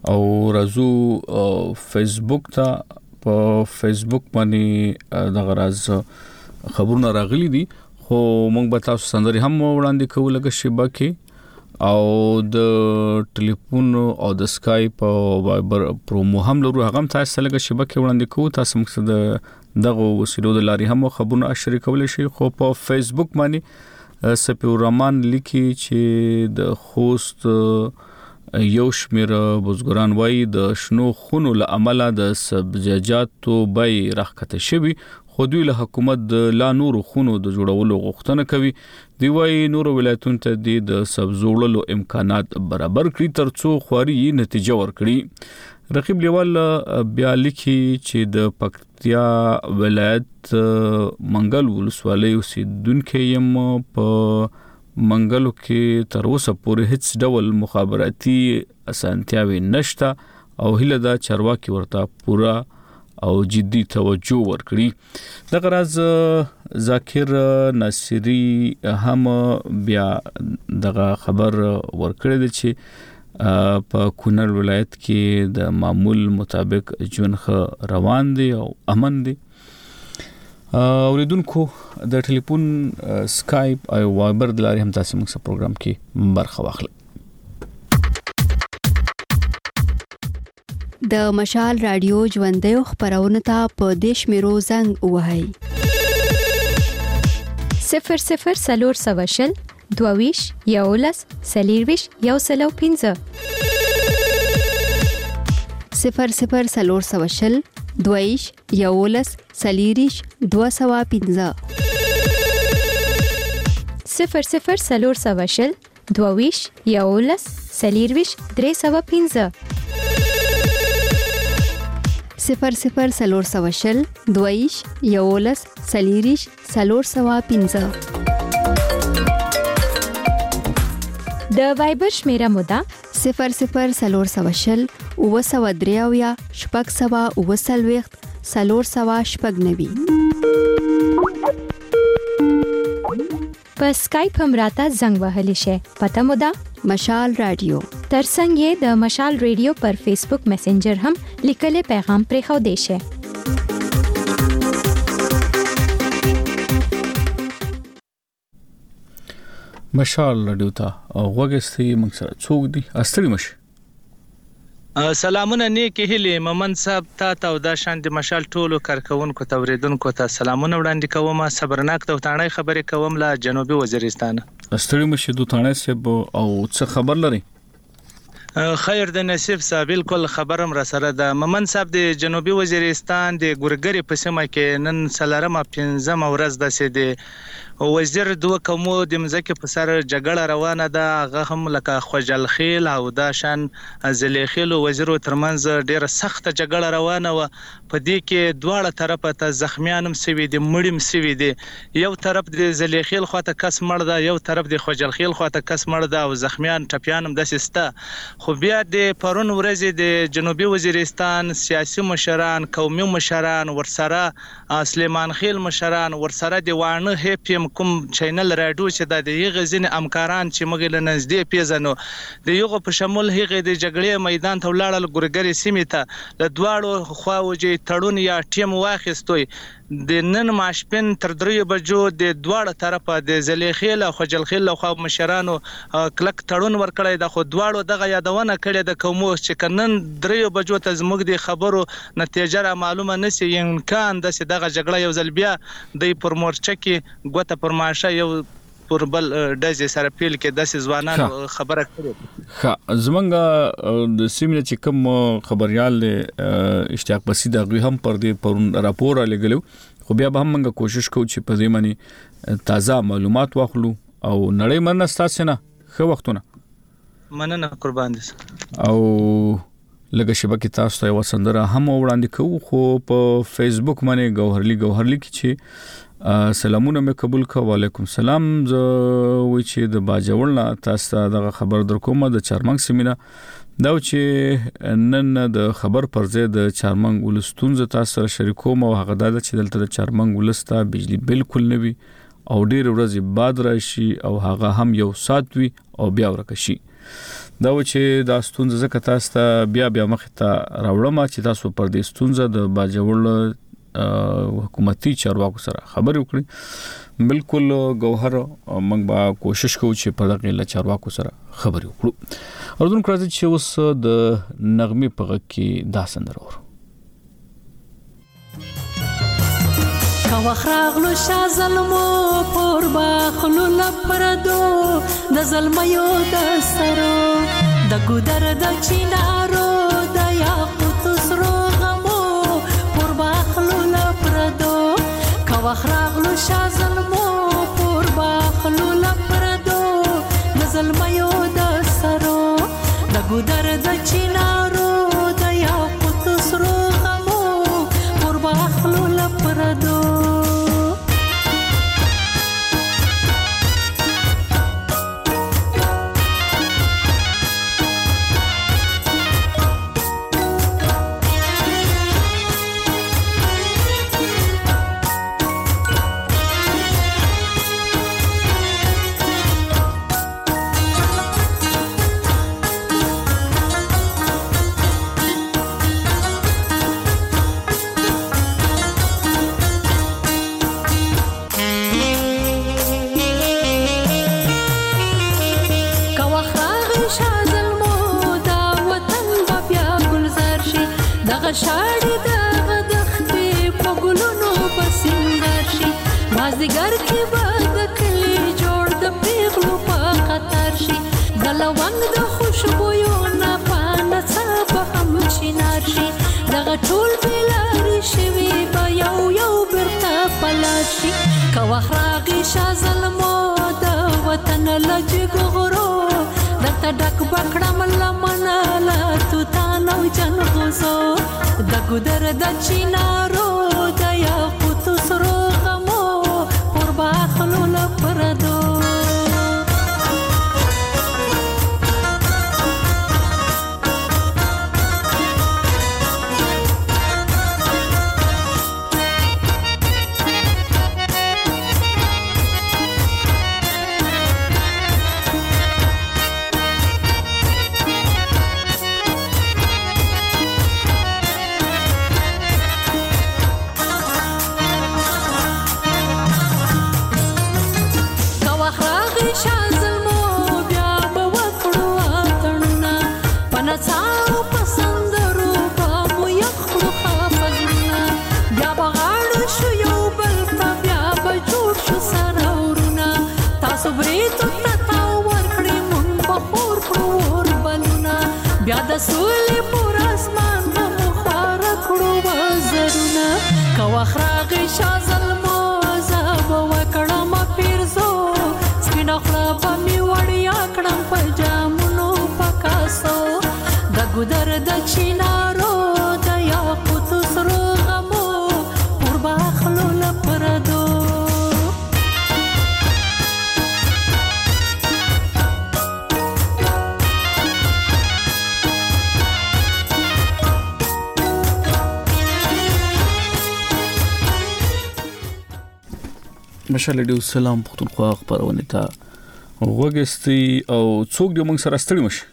او راځو فیسبوک ته. په فیسبوک باندې د غراز خبرونه راغلي دي خو موږ به تاسو سندري هم وړاندې کوو لکه شبکه او د ټلیفون او د اسکایپ او وایبر پرومو هم لرو هغه هم تاسو لکه شبکه وړاندې کوو. تاسو مقصد دغه وسیلو د لاري هم خبرونه شریکول شي. خو په فیسبوک باندې سپیور رحمان لیکي چې د خوست یو شمیر بزګران وایي د شنو خونو له عمله د سبزیجاتو بیې راکته شوي خو دوی له حکومت د لا نورو خونو د جوړولو غوښتنه کوي. دی وایي نورو ولایتونو ته د سبزوړلو امکانات برابر کړي ترڅو خواري نتیجه ورکړي. رقیب لیوال بیا لیکي چې د پکتیا ولایت منګل ولسوالۍ اوسیدونکو یم په منګلو کې تر اوسه پورې هیڅ ډول مخابراتي اسانتیاوي نشته او هله دا چارواکي ورته پورا او جدي توجه ورکړي. د غراز ذاکر ناصری هم بیا دغه خبر ورکړی دی چې په کونړ ولایت کې د معمول مطابق ژوند روان دی او امن دی. اوریدونکو د ټلیفون اسکایپ او وایبر د لارې هم تاسو موږ سره پروګرام کې برخه واخلئ. د مشال رادیو ژوندۍ خبرونه ته په دیش میرو زنګ وهاي صفر صفر سلور سواشل دوویش یولس سلیرویش یو سلو پینځه صفر صفر سلور سواشل دویش یولس سلیریش دو سوا پینځه صفر صفر سلور سواشل دوویش یولس سلیرویش درې سوا پینځه صفر صفر سلور سواشل دویش یولس سلیریش سلور سوا پینځه. د وایبر شمیره مودا صفر صفر سلور سواشل او سوا دریاویا شپږ سوا او سلويخت سلور سوا شپږ نوي. په اسکایپ هم راته زنګ وهلی شي. پته مودا مشال رادیو. ترڅنګ یې د مشال رادیو پر فیسبوک میسنجر هم لیکل پیغام پرې خو دی شي. مشال رادیو ته وګورئ موږ سره څوک دي استری مش. سلامونه نیکی هلی ممن صاحب تا ته او دا شان د مشال ټولو کارکونکو توریدونکو ته سلامونه وړاندې کوم. صبرناک ته تانه خبرې کوم لا جنوبي وزیرستان. استری مش دوه تانه سب او څه خبر لري؟ خیر د نصیب صاحب بالکل خبرم را سره د ممن صاحب د جنوبي وزیرستان د ګورګری په سیمه کې نن سلارمه پنځم ورځ د سې د وزیر دوه کومو د مزکه په سر جګړه روانه ده. هغه هم لکه خوجل خیل او دا شان زلی خیل وزیرو ترمنځ ډیره سخت جګړه روانه و. په دې کې دواړه طرفه ته زخمیانم سوي دي مړیم سوي دي. یو طرف د زلی خیل خواته کس مړ ده یو طرف د خوجل خیل خواته کس مړ ده او زخمیان ټپیانم د سسته. خو بیا د پرون ورځ د جنوبي وزیرستان سیاسي مشران قومي مشران ورسره سلیمان خیل مشران ورسره د وانه هپیم کوم چینل رادیو چې د یغه ځین امکاران چې موږ له نږدې پیژنو د یغه په شمول هغه د جګړې میدان ته ولاړل ګورګری سیمه ته د دواړو خواوجې تړون یا ټیم واخیستوي. د نن ماشپن تر دریو بجو د دواړه طرفه د زلیخیل او خجلخیل خو مشرانو کلک تړون ورکړی د خو دواړو دغه یادونه کړې د کومو چې کنن دریو بجو ته زموږ د خبرو نتیجه را معلومه نسی امکان د دغه جګړه یو ځل بیا د پرمورچه کې ګوته پرماشه یو پربل دځه سره پیل کې د ځوانان خبره کړې. ها زمونږ د سیمه چې کوم خبريال اشتیاق بسي د غوي هم پر دې پرون راپور لګلو خو بیا به هم موږ کوشش کوو چې په دې باندې تازه معلومات واخلو او نړۍ منستا سينه خو وختونه مننه قربان دي او لګه شبکه تاسو ته وسندره هم وړاندې کوو. خو په فیسبوک باندې گوهرلی گوهرلی کې چې سلامونه مې قبول کا. وعلیکم سلام. زه وی چې د باجوړنا تاسو دغه خبر درکوم د چارمنګ سیمینه دا چې نن د خبر پر ځای د چارمنګ ولستون ز تاسو سره شریکوم او هغه د چې دلته د چارمنګ ولستا بجلی بالکل نه وي او ډیر ورځې بعد راشي او هغه هم یو سات وي او بیا ورکشي. دا و چې دا ستونزه زکه تاسو ته بیا بیا مخ ته راوړم چې تاسو پر دې ستونزه د باجوړ حکومتي چارواکو سره خبرې وکړي. بالکل ګوهر موږ به کوشش کوو چې په دغه چارواکو سره خبرې وکړو. اردن کرازي چې اوس د نغمې په غږ کې دا سندره ورو وخراغلو شا ظلمو پور باخلو لپردو د ظلمیو د سرو د ګودر د چینارو د یاقوت سرو غمو پور باخلو لپردو کا وخراغلو شا ظلمو پور باخلو لپردو د ظلمیو د سرو د ګودر د چینارو د یاقوت سرو غمو پور باخلو لپردو شاړې دغه دښتې په ګلونو بسنګر شي مازدیګر کې به د کلي جوړ د پیغلو په خطر شي د لونګ د خوشبویو نه په نڅا به هم شینار شي دغه ټول بېلارې شوي به یو یو بیرته په لار شي که وخت راغی شا ظلمو د وطن له جګو غرو درته ډک به کړم لمنه له توتان او جنغوزو د ګودر د چینارو د یاقوت سرو غمو پور باخلو لپردو بیا د سولې پر اسمان به خواره کړو وزرونه که وخت راغی شا ظلمو زه به وکړم پیرزو سپینه خوله به مې وړیا کړم په جامونو په کاسو د ګودر د چینارو د یاقوت سرو غمو پور باخلو لپردو مشال ډیو سلام پختونخوا خبرونه ته وګستي او څوک د موږ سره ستړي مشي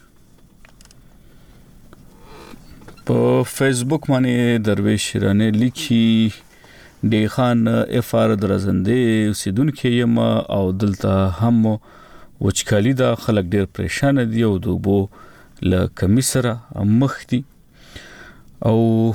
په فیسبوک باندې درویش رانه لیکي ډی خان اف ار درزنده اوسیدونکو یم او دلته هم وچکالي دا خلک ډیر پریشان دي او دوبو ل کمیسره مخ دي او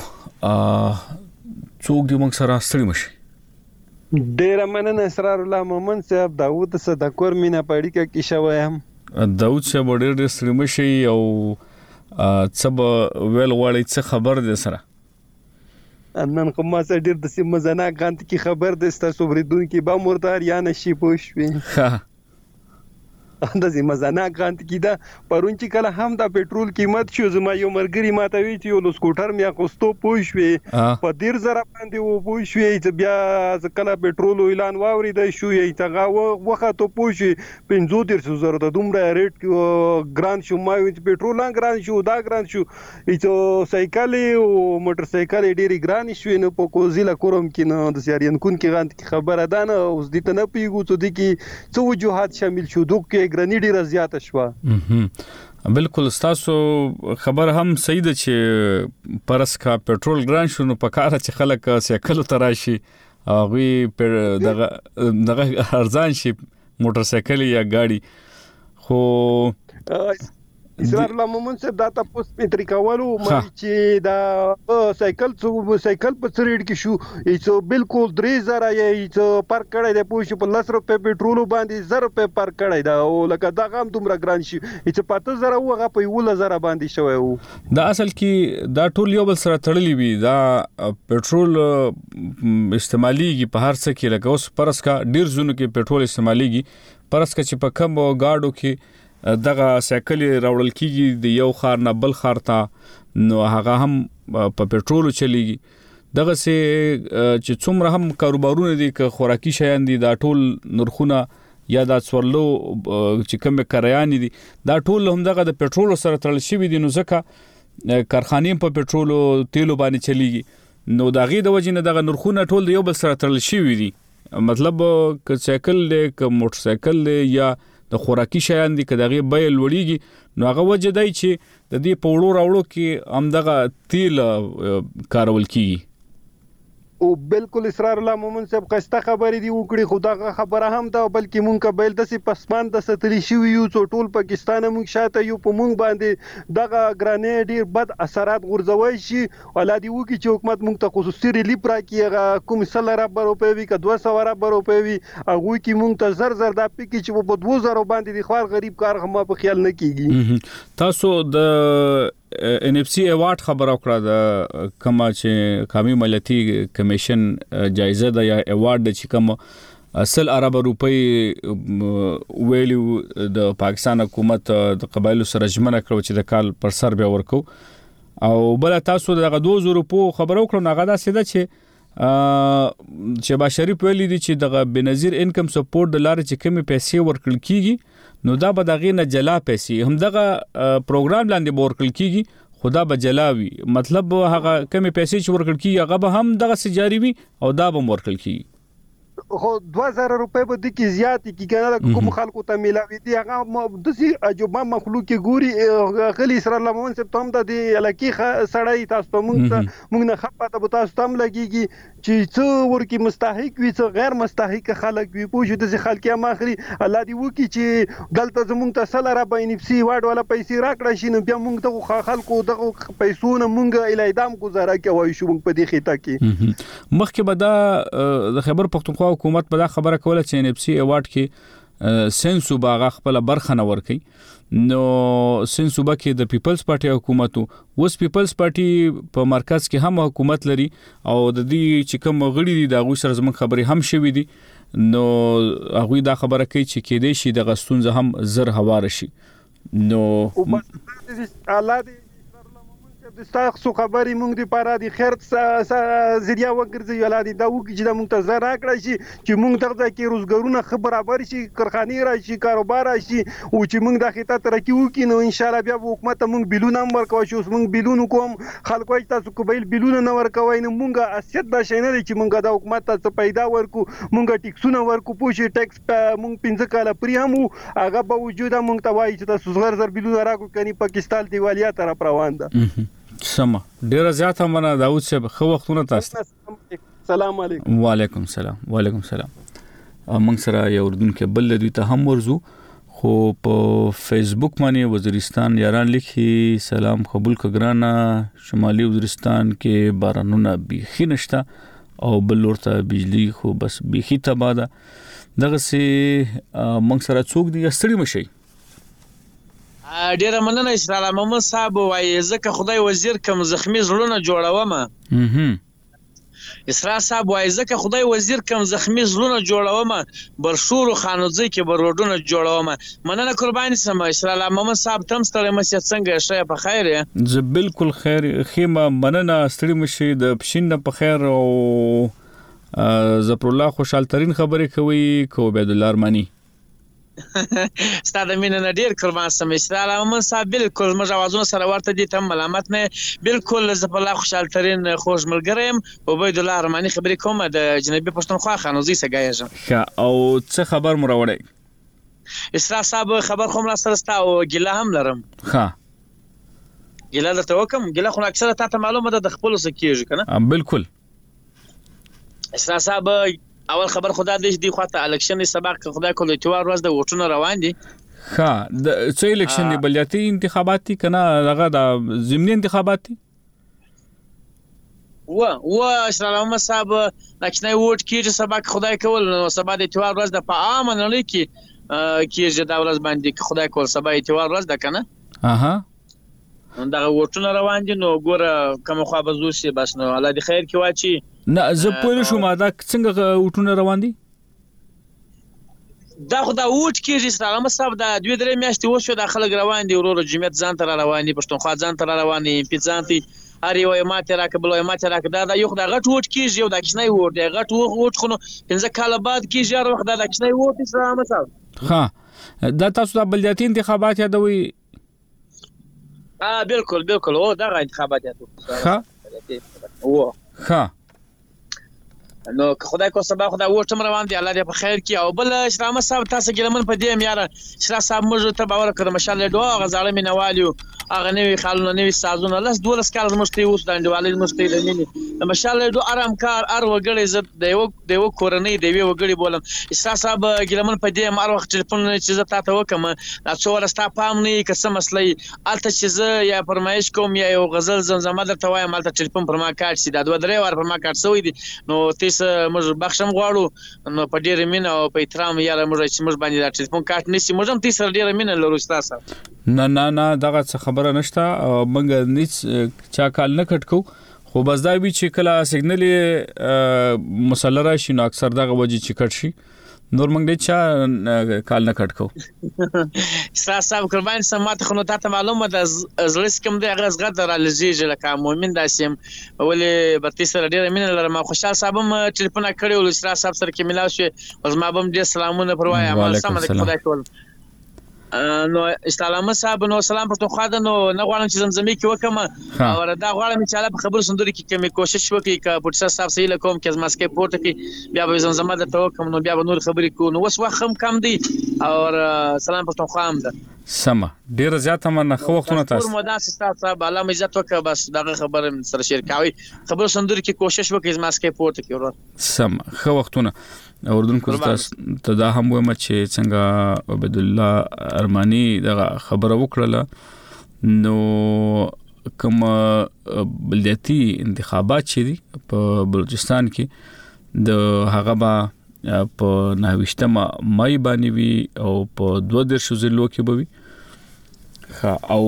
څوک د موږ سره ستړي مشي ډیر مننه اسرار الله مومن صاحب داوود صدقور مینا پړی کې شوم داوود صاحب ډیر ډیر ستړي مشي او څه ویل غواړي څه خبر ده سره نن کومه سره ډیر د سیمه زنا غانت کی خبر ده ستاسو بریدونکو به مردار یا نشي پوښوي د سیمه زنا غانت کی دا پرون چې کله هم د پېټرول قیمت شو زما یو مرګري ماته وی چې یو سکوټر میا کوستو پوښوي په ډیر زره باندې و پوښوي چې بیا کله پېټرول اعلان واوري د شو یې تاغه وخت پوښوي پنځه زره د دومره ریټ ګران شو ما وی پېټرول ګران شو دا ګران شو چې سایکل او موټر سایکل ډیری ګران شو نو په کوزیلا کوم کې نو د سیارین کون کې غانت کی خبره ده نه اوس دې ته نه پیګو ته دي کې څو وجوهات شامل شو دوه ګرانی ډیره زیاته شو بالکل تاسو خبر هم صحیح ده چې پرس کا پټرول ګران شو نو په کار چې خلک سایکل تراشي هغه دغه دغه ارزان شي موټر سایکل یا ګاډي خو اسرار الله مومن صاحب دا تاسو په طریقه ولو چې دا سایکل څو سایکل په ریټ کې شو ایڅ بالکل درې زره یې پر کړی د پوښ په لس روپے پټرول باندې زر روپے پر کړی دا او لکه دا غام دومره ګران شي ایڅ پته زره وغه په یو لزر باندې شوی وو دا اصل کې دا ټول یو بل سره تړلی وي دا پټرول استعماليږي په هر څه کې لکه اوس پرس کا ډیر زونو کې پټرول استعماليږي پرس کا چې په کم گاډو کې دغه سایکل راوړل کیږي د یو خار نه بل خار ته نو هغه هم په پټرول چلیږي دغه سه چې څومره هم کاروبارونه دي که خوراکي شیان دي دا ټول نرخونه یا دا څورلو چې کوم کریان دي دا ټول هم دغه د پټرول سره تړل شوی دي نو ځکه کارخانې په پټرول او تیلو باندې چلیږي نو دا غي د وجنه دغه نرخونه ټول یو بل سره تړل شوی دي مطلب که سایکل له که موټر سایکل یا د خوراکي شیان دي کداغه بیل وړيږي نو هغه وجه دی چې د دې پوړو راوړو کې هم دغه تیل کارول کیږي او بالکل اسرار الله مومن صاحب قسته خبرې دی وکړي خدا خبره هم دا بلکې مونږ قبل د سي پسمان د ستري شو یو ټول پاکستان مونږ شاته یو په مونږ باندې دغه ګرانې ډیر بد اثرات غورځوي شي ولادي وکي چې حکومت مونږ ته خصوصي ریلیف راکړي کوم سل ربر روپے وی ک دوه سوه ربر روپے وی هغه کی مونږ ته زر زر د پکی چې په دوه زره باندې د خوار غریب کار هم په خیال نه کیږي تاسو د ان اف سی ایوارډ خبر او کړه د کما چې قومي ملتي کمیشن جایزه ده یا ایوارډ چې کوم اصل عرب روپی ویلو د پاکستان حکومت د قبایلو سره جمعنه کړو چې د کال پر سر به ورکو او بل تاسو دغه دوه زره روپو خبر او کړو نغدا سیده چې چې با شریف ویلي دي چې دغه بنظیر انکم سپورټ د لارې چې کمی پیسې ورکړل کیږي نو دا به دغه نه جلا پیسې هم دغه پروګرام لاندې ورکړل کیږي خدا به جلاوي مطلب هغه کمی پیسې چې ورکړل کیږي هغه به هم دغه سجاري وي او دا به ورکړل کیږي خو دوه زره روپے به د کی زیات کی کنه کوم خلکو ته ملاوي دي هغه د سي عجوبه مخلوق ګوري غلي اسرار الله مون سپ تم د الکی سړی تاسو مونږ مونږ نه خپه ته تاسو تم لګيږي چې څو ورکی مستحق وي څو غیر مستحق خلک وي پوه د خلک یا ماخري الله دی وکي چې دلته زمونږ ته سل را بین نفسي واډ ولا پیسې راکړه شي نو بیا مونږ ته خلکو دغه پیسو نه مونږ الیدام گزاره کوي شو مونږ په دې خېټه کې مخکې به دا د خبر پښتونخوا حکومت په دا خبره کوله چې ان اف سی ایوارډ کې سنسو باغ خپل برخه نه ورکي نو سنسو با کې د پیپلز پارټي حکومت اوس پیپلز پارټي په مرکز کې هم حکومت لري او د دې چې کوم غړي دي د غو سره زموږ خبري هم شوي دي نو هغه دا خبره کوي چې کې دې شي د غستونځ هم زر هوار شي نو الله دې د تاسو خبري مونږ دی پاره دی خیر ذریعہ وګرځي ولادي دا وګی چې د مونږ ته زر راکړی شي چې مونږ ته کې روزګارونه خبر برابر شي کارخانه راشي کاروبار راشي او چې مونږ د خطه ترقی وکړو نو ان شاء الله بیا حکومت مونږ بیلونه ورکوي چې مونږ بیلونه کوم خلکو تاسو کوبیل بیلونه نه ورکوي نو مونږه اسید د شینه چې مونږ د حکومت ته پیدا ورکو مونږه ټیکسونه ورکو پوښي ټیکس مونږ پنځه کاله پرې هم هغه به وجود مونږ ته وایي چې تاسو زغر زر بیلونه راکو کني پاکستان دیوالیا طرف روان ده سما ډیر زیاته منه داوود صاحب خو وختونه تاسو سلام علیکم وعلیکم سلام وعلیکم سلام موږ سره یو اردوونکو بل دوی ته هم ورزو خو په فیسبوک باندې وزیرستان یاران لیکي سلام قبول کګرانا شمالي وزیرستان کې بارانونه بيخي نشته او بل ورته بجلی خو بس بيخي تباده دغه سي موږ سره څوک دی ستړي مشي ډیره مننه اسرار محمد صاحب وایي ځکه خدای وزیر کوم زخمی زړونه جوړوم اسرار صاحب وایي ځکه خدای وزیر کوم زخمی زړونه جوړوم برشور خانوځي کې برودونه جوړوم مننه قرباني سم اسرار محمد صاحب تم ستړي مشه څنګه شې په خیر یې زه بالکل خیر خیمه مننه ستړي مشه د پښین په خیر او زپر الله خوشحال ترين خبرې کوي کو عبد الله ارمانی ستاسو د مینې نه ډیر قربان سم اسرار محمد صاحب بالکل موږ اوازونه سره ورته دي تم ملامت نه بالکل زپر الله خوشحال ترين خوش ملګریم او عبد الله ارمانی خبرې کوم د جنوبي پښتونخوا خانوزي سګایږم ښه او څه خبر مو راوړی اسرا صاحب خبر خو ملا سره ستا او ګیله هم لرم. ها ګیله درته وکم، ګیله خو اکثره تاسو معلومه ده د خپل څه کیږي کنه. بالکل. اسرا صاحب اول خبر خدا دې دی خواته الکشن سبق خدای کول اتوار ورځ د وټونه روان دي. ها د څه الکشن دی بلدیاتي انتخابات دي کنه هغه د ضمني انتخابات دي. و و اشرف محمد صاحب لکشنه ووټ کیږي سبق خدای کول نو سبا د اتوار ورځ د په عام نړۍ کې کیږي دا ورځ باندې خدای کول سبا اتوار ورځ ده کنه. اها دا وټونه روان دي نو ګوره کوم خو به زوسي بس نو الله دې خیر کې واچي. نه زه پوه شوم دا څنګه وټونه روان دي. دا خو دا وټ کیږي سلام صاحب دا دوی درې میاشتې وشو د خلک روان دي ورور جمعیت ځان تر روان دي پښتونخوا ځان تر روان دي پی ځان دي هر یو ماته راکبل او ماته راک دا دا یو خدای غټ وټ کیږي یو د کښنی وټ دی غټ وټ خو نو پنځه کال بعد کیږي هر وخت دا د کښنی وټ سلام صاحب. ها دا تاسو د بلدیاتي انتخابات یادوي. اه بالکل بالکل او دا انتخابات یادوي. ها او ها نو خدای کو سبا خدای وټم روان دي الله دې په خیر کې او بل اشرام صاحب تاسو ګلمن په دې میاره اشرا صاحب موږ ته باور کړم ماشاءالله دوه غزاله مینوالو هغه نوې خالونه نوې سازونه لاس دولس کال زمشتي اوس د انډوالي زمشتي د مینه ماشاءالله دوه آرام کار ار وګړي زد د یو د یو کورنۍ د یو وګړي بولم اشرا صاحب ګلمن په دې مار وخت ټلیفون چې زه تاسو وکم دا څو ورستا پام نه کسه مسلې الته چې زه یا فرمایش کوم یا یو غزل زمزمه درته وایم الته ټلیفون پر ما کارت سي دا دوه درې وار پر ما کارت سوې دي نو موږ بخښم غواړو نو په ډېر مینه او په احترام یاره موږ چې موږ باندې دا ټلیفون کارت نشي موږ هم تاسو ډېر مینه لرو تاسو. نه نه نه دغه څه خبره نشته موږ هیڅ چا کال نه کټ کو خو بس دا وی چې کله سیګنل مسله راشي نو اکثر دغه وجه چې کټ شي نور موږ دې چا کال نه کټ کو. ستا صاحب قربان سمات خو نو تاسو معلومه ده زړه کوم دی هغه زغد را لزیږي لکه مؤمن داسیم ولې بتي سره ډیر مين لرم خوشحال صاحب هم ټلیفون کړی ول ستا صاحب سره کې ملاو شو اوس ما بم دې سلامونه پروايي عمل سم ده خدای ټول نو استعلام صاحب نو سلام پټو خاده نو نه غواړم چې زمزمي کې وکم او دا غواړم چې الله په خبرو سندري کې کومه کوشش وکړي ک پټ صاحب صحیح لکوم کې ماسکه پورته کې بیا به زمزمه د توکم نو بیا به نور خبرې کو نو وس وخم کم دی او سلام پټو خام ده سما ډیر زیات مننه خو وختونه تاسو ټول مداس صاحب الله مې عزت وکړه بس دا خبره سره شیر کوي خبرو سندري کې کوشش وکړي ماسکه پورته کې ورو سما خو وختونه اردوونکو تاسو ته دا هم وایم چې څنګه عبد الله ارمانی دا خبره وکړه نو کوم بلدیاتي انتخابات چې دي په بلوچستان کې د هغه با په نهویشتمه مای باندې وی او په دوه درشو ضلعو کې به وي او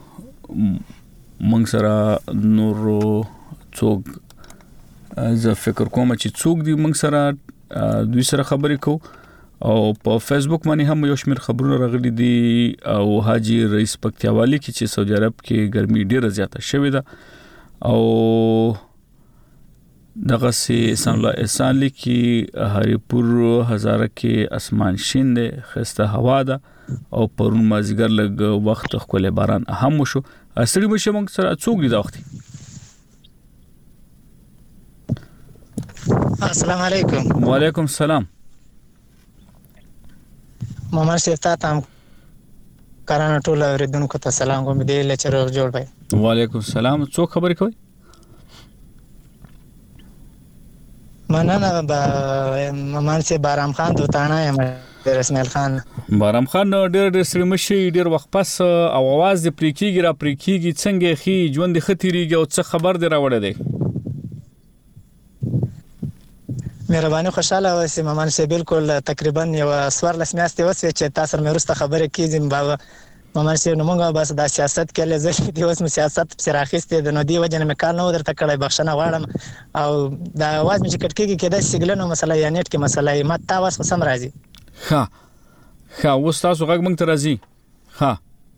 موږ سره نور څوک زه فکر کوم چې څوک دی موږ سره دوی سره خبرې کو او په فیسبوک باندې هم یو شمېر خبرونه راغلي دي او حاجی رئیس پکتیاوالي کې چې سعودي عرب کې ګرمي ډیره زیاته شوې ده او دغه سي احسان الله احسان لیکي هریپور هزاره کې اسمان شین ده خسته هوا ده او پرون مازیګر لګ وخت خپل باران هم شو اصلي مشه موږ سره څوک دي دا وخت. السلام علیکم. وعلیکم السلام. محمد شفتا تام کارانه ټول اوریدونکو ته سلام کوم دی لچر جوړ بای. وعلیکم السلام. څو خبرې کوي؟ مننه با محمد سي بارام خان دوتانه یم رسمیل خان. بارام خان ډېر ډېر سره مشي ډېر وخت پس او आवाज د پریکيږي را پریکيږي څنګه خي ژوند خطرېږي او څه خبر دی راوړی دی؟ مهرباني خوشاله اوسې مامان سي بالکل تقریبا یو سوار لس میاشتې وسې چې تاسو مې ورسته خبره کیږم بابا مامان سي نو موږ بس د سیاست کې لزه دی اوس مې سیاست په راخېسته د نو دی وجه نه کار نه درته کړای بخښنه غواړم او دا आवाज مې چې کټ کېږي کېدا سیګلنو مسله یا نیټ کې مسله ما تاسو سم راځي. ها ها اوس تاسو غږ مونږ ته راځي. ها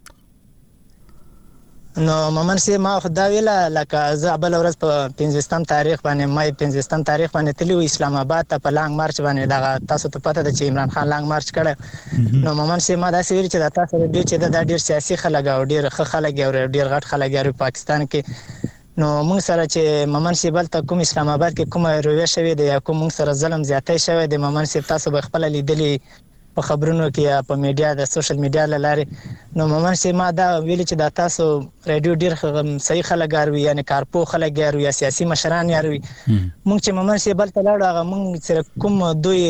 نو مامان سي ما خدا ویلا لکه زه بل ورځ په پنځستم تاریخ باندې مې پنځستم تاریخ باندې تلو اسلام آباد ته په لانګ مارچ باندې دا تاسو ته پته ده چې عمران خان لانګ مارچ کړ نو مامان سي ما دا سوي چې دا تاسو دې چې دا ډیر سیاسي خلک او ډیر ښه خلک او ډیر غټ خلک او پاکستان کې نو موږ سره چې مامان سي بل ته کوم اسلام آباد کې کوم رویه شوی دی یا کوم موږ سره ظلم زیاتې شوی دی مامان سي تاسو به خپل لیدلی په خبرونو کې یا په میډیا د سوشل میډیا لاره. نو مومن سي ما دا ویل چې دا تاسو رادیو ډیر صحیح خلک غاروي یعنی کارپو خلک غاروي یا سیاسي مشران غاروي. مونږ چې مومن سي بل تلاړو هغه مونږ سره کوم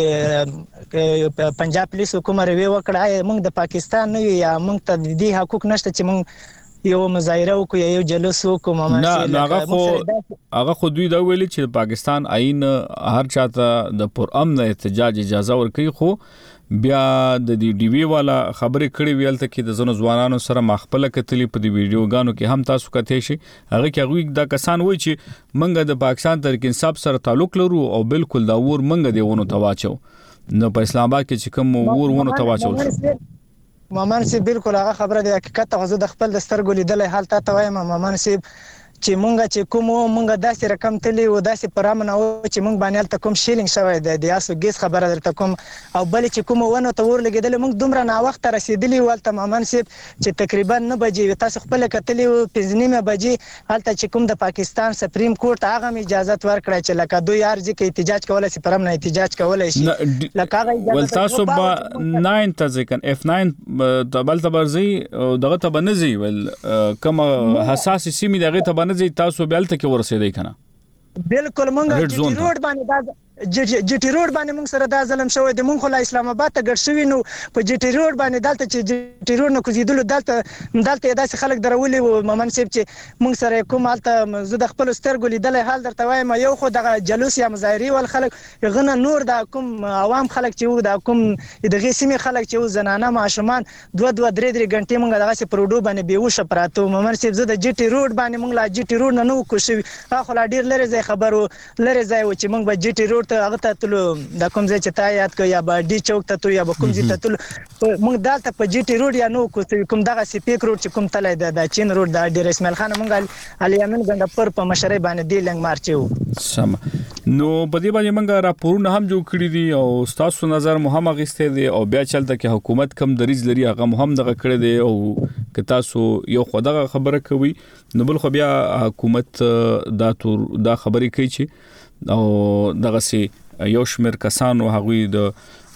دوی پنجاب پولیس حکومت ریوي وکړه مونږ د پاکستان نه یا مونږ ته د دې حقوق نشته چې مونږ یو مظاهره وکړو یو جلوس وکړو. مومن سي نه هغه خو هغه خو دوی دا ویلي چې پاکستان آئین هر چاته د پر امن احتجاج اجازه ورکړي خو بیا د دی ډي وی والا خبرې کړې ویل ته کې د زنو ځوانانو سره مخبله کتلی په دی ویډیوګانو کې هم تاسو کته شي هغه کې هغه دا کسان وای چې منګه د پاکستان تر کې انصاف سره تعلق لرو او بالکل دا ور منګه دیونه تواچو نو په اسلام آباد کې چې کوم ور ونه تواچو. مومن سي بالکل هغه خبره د حقیقت غوځو د خپل د سترګو لیدلې حال ته وایم. مومن سي چې مونږه چې کوم مونږه داسې رقم تلی و داسې پرامن او چې مونږ باندې ته کوم شیلینګ شوی د دیاسو ګیس خبره درته کوم او بل چې کوم ونه ته ور لګیدل مونږ دومره نا وخت رسیدلی ولته مومن سي چې تقریبا نه بجې تاسو خپل کتلی و پنځنیمه بجې حالت چې کوم د پاکستان سپریم کورت هغه اجازه ورکړه چې لکه دوی ارزي کې احتجاج کولای شي پرامن احتجاج کولای شي لکه هغه اجازه ول تاسو با ناین تزکن اف ناین دبل تبرزي دغه ته بنزي ول کوم حساس سیمه دغه ته زی تاسو بیلته کې ورسېدای کنه بالکل مونږ جی ټی روډ باندې دا جی ټی روډ باندې مونږ سره دا ظلم شوی د مونږ خو اسلام آباد ته ګډ شوی نو په جی ټی روډ باندې دلته چې جی ټی روډ نه کوزیدل دلته دلته داسې خلک درولي و مومن سیب چې مونږ سره کوم حالت زه د خپل سترګو لیدلې حال درته وایم یو خو د جلوس یا مظاهری ول خلک غنه نور د کوم عوام خلک چې د کوم دغه سیمه خلک چې زنانه ماشومان دوه دوه درې درې غنټې مونږ دغه سي پروډو باندې بیوشه پراته مومن سیب زه د جی ټی روډ باندې مونږ لا جی ټی روډ نه نو کوشي خو لا ډیر لري ځای خبرو لري ځای و چې مونږ به جی ټی روډ ته هغه ته تلو د کوم ځای چې تا یاد کو یا به ډي چوک ته تو یا به کوم ځای ته تلو مونږ دالته په جی ټی روډ یا نو کوم دغه سی پیک روډ چې کوم تلای د چین روډ د ډیر اسماعیل خان مونږ علي امین ګنده پر په مشرۍ باندې دی لنګ مارچو سم نو په دې باندې مونږ راپورونه هم جوړ کړی دي او تاسو نظر مهم غسته دي او بیا چلته کې حکومت کم دریز لري هغه مهم دغه کړی دی او که تاسو یو خدغه خبره کوي نو بل خو بیا حکومت دا تور دا خبرې کوي چې او دغه سي یو شمیر کسانو هغوی د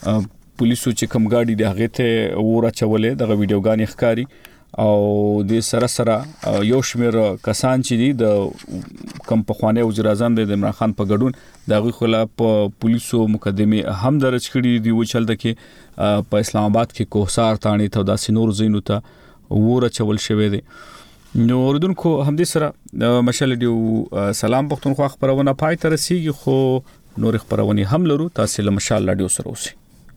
پولیسو چې کوم گاډي د هغه ته وره چولې دغه ویډیوګانې ښکاری او د سره سره یو شمیر کسان چې دي د کم په خوانه وزیر اعظم د عمران خان په ګډون دغه خلاف پولیسو مقدمه هم درج کړي دی و چلته کې په اسلام آباد کې کوهسار تانی ته د سينور زینو ته وره چول شوی دی. نو اوردونکو هم دې سره مشال دی سلام پښتونخوا خبرونه پای ته رسیږي خو نور خبرونه هم لرو تاسو له مشال لاډیو سره اوسئ.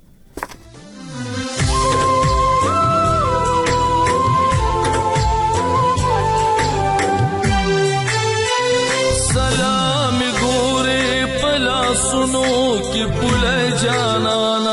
सलाम गोरे पला सुनो कि पुले जानाना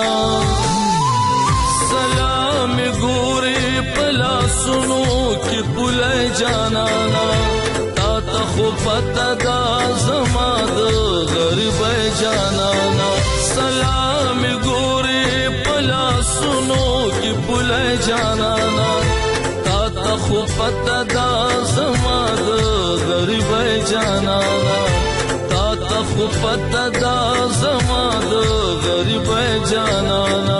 सलाम गोरे पला सुनो कि पुले जानाना ता खो पता दा जमाद गरीब जानाना सलाम गोरे पला सुनो कि पुले जानाना ता खो पता दा जमाद गरीब जानाना ता खो पता दा जमाद गरीब जानाना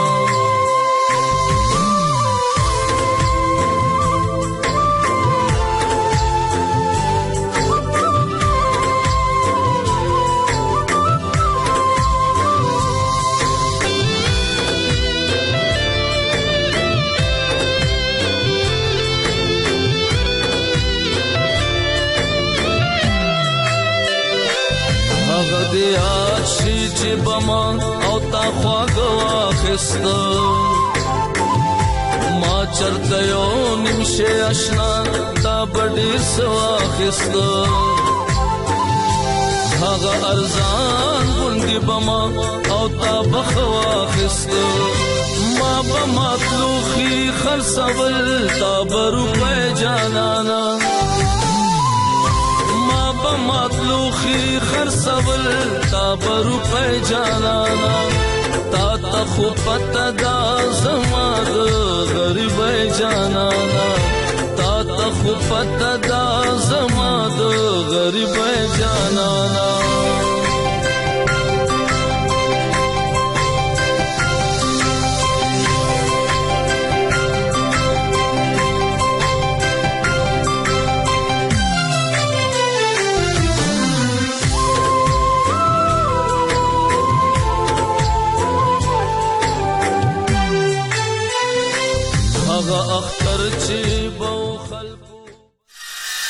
دیاد شي چې بما او تا خواږه واخسته ما چرته یو نیمشه آشنا تا بډې سو واخسته هغه ارزان غوندي بما او تا بخ واخسته ما بما تلوخي خرڅول تا برو په جانانا مطلوخي خرڅول تا برو په جانانا تا ته خو پته دا زما د غریب جانانا تا ته خو پته دا زما د غریب جانانا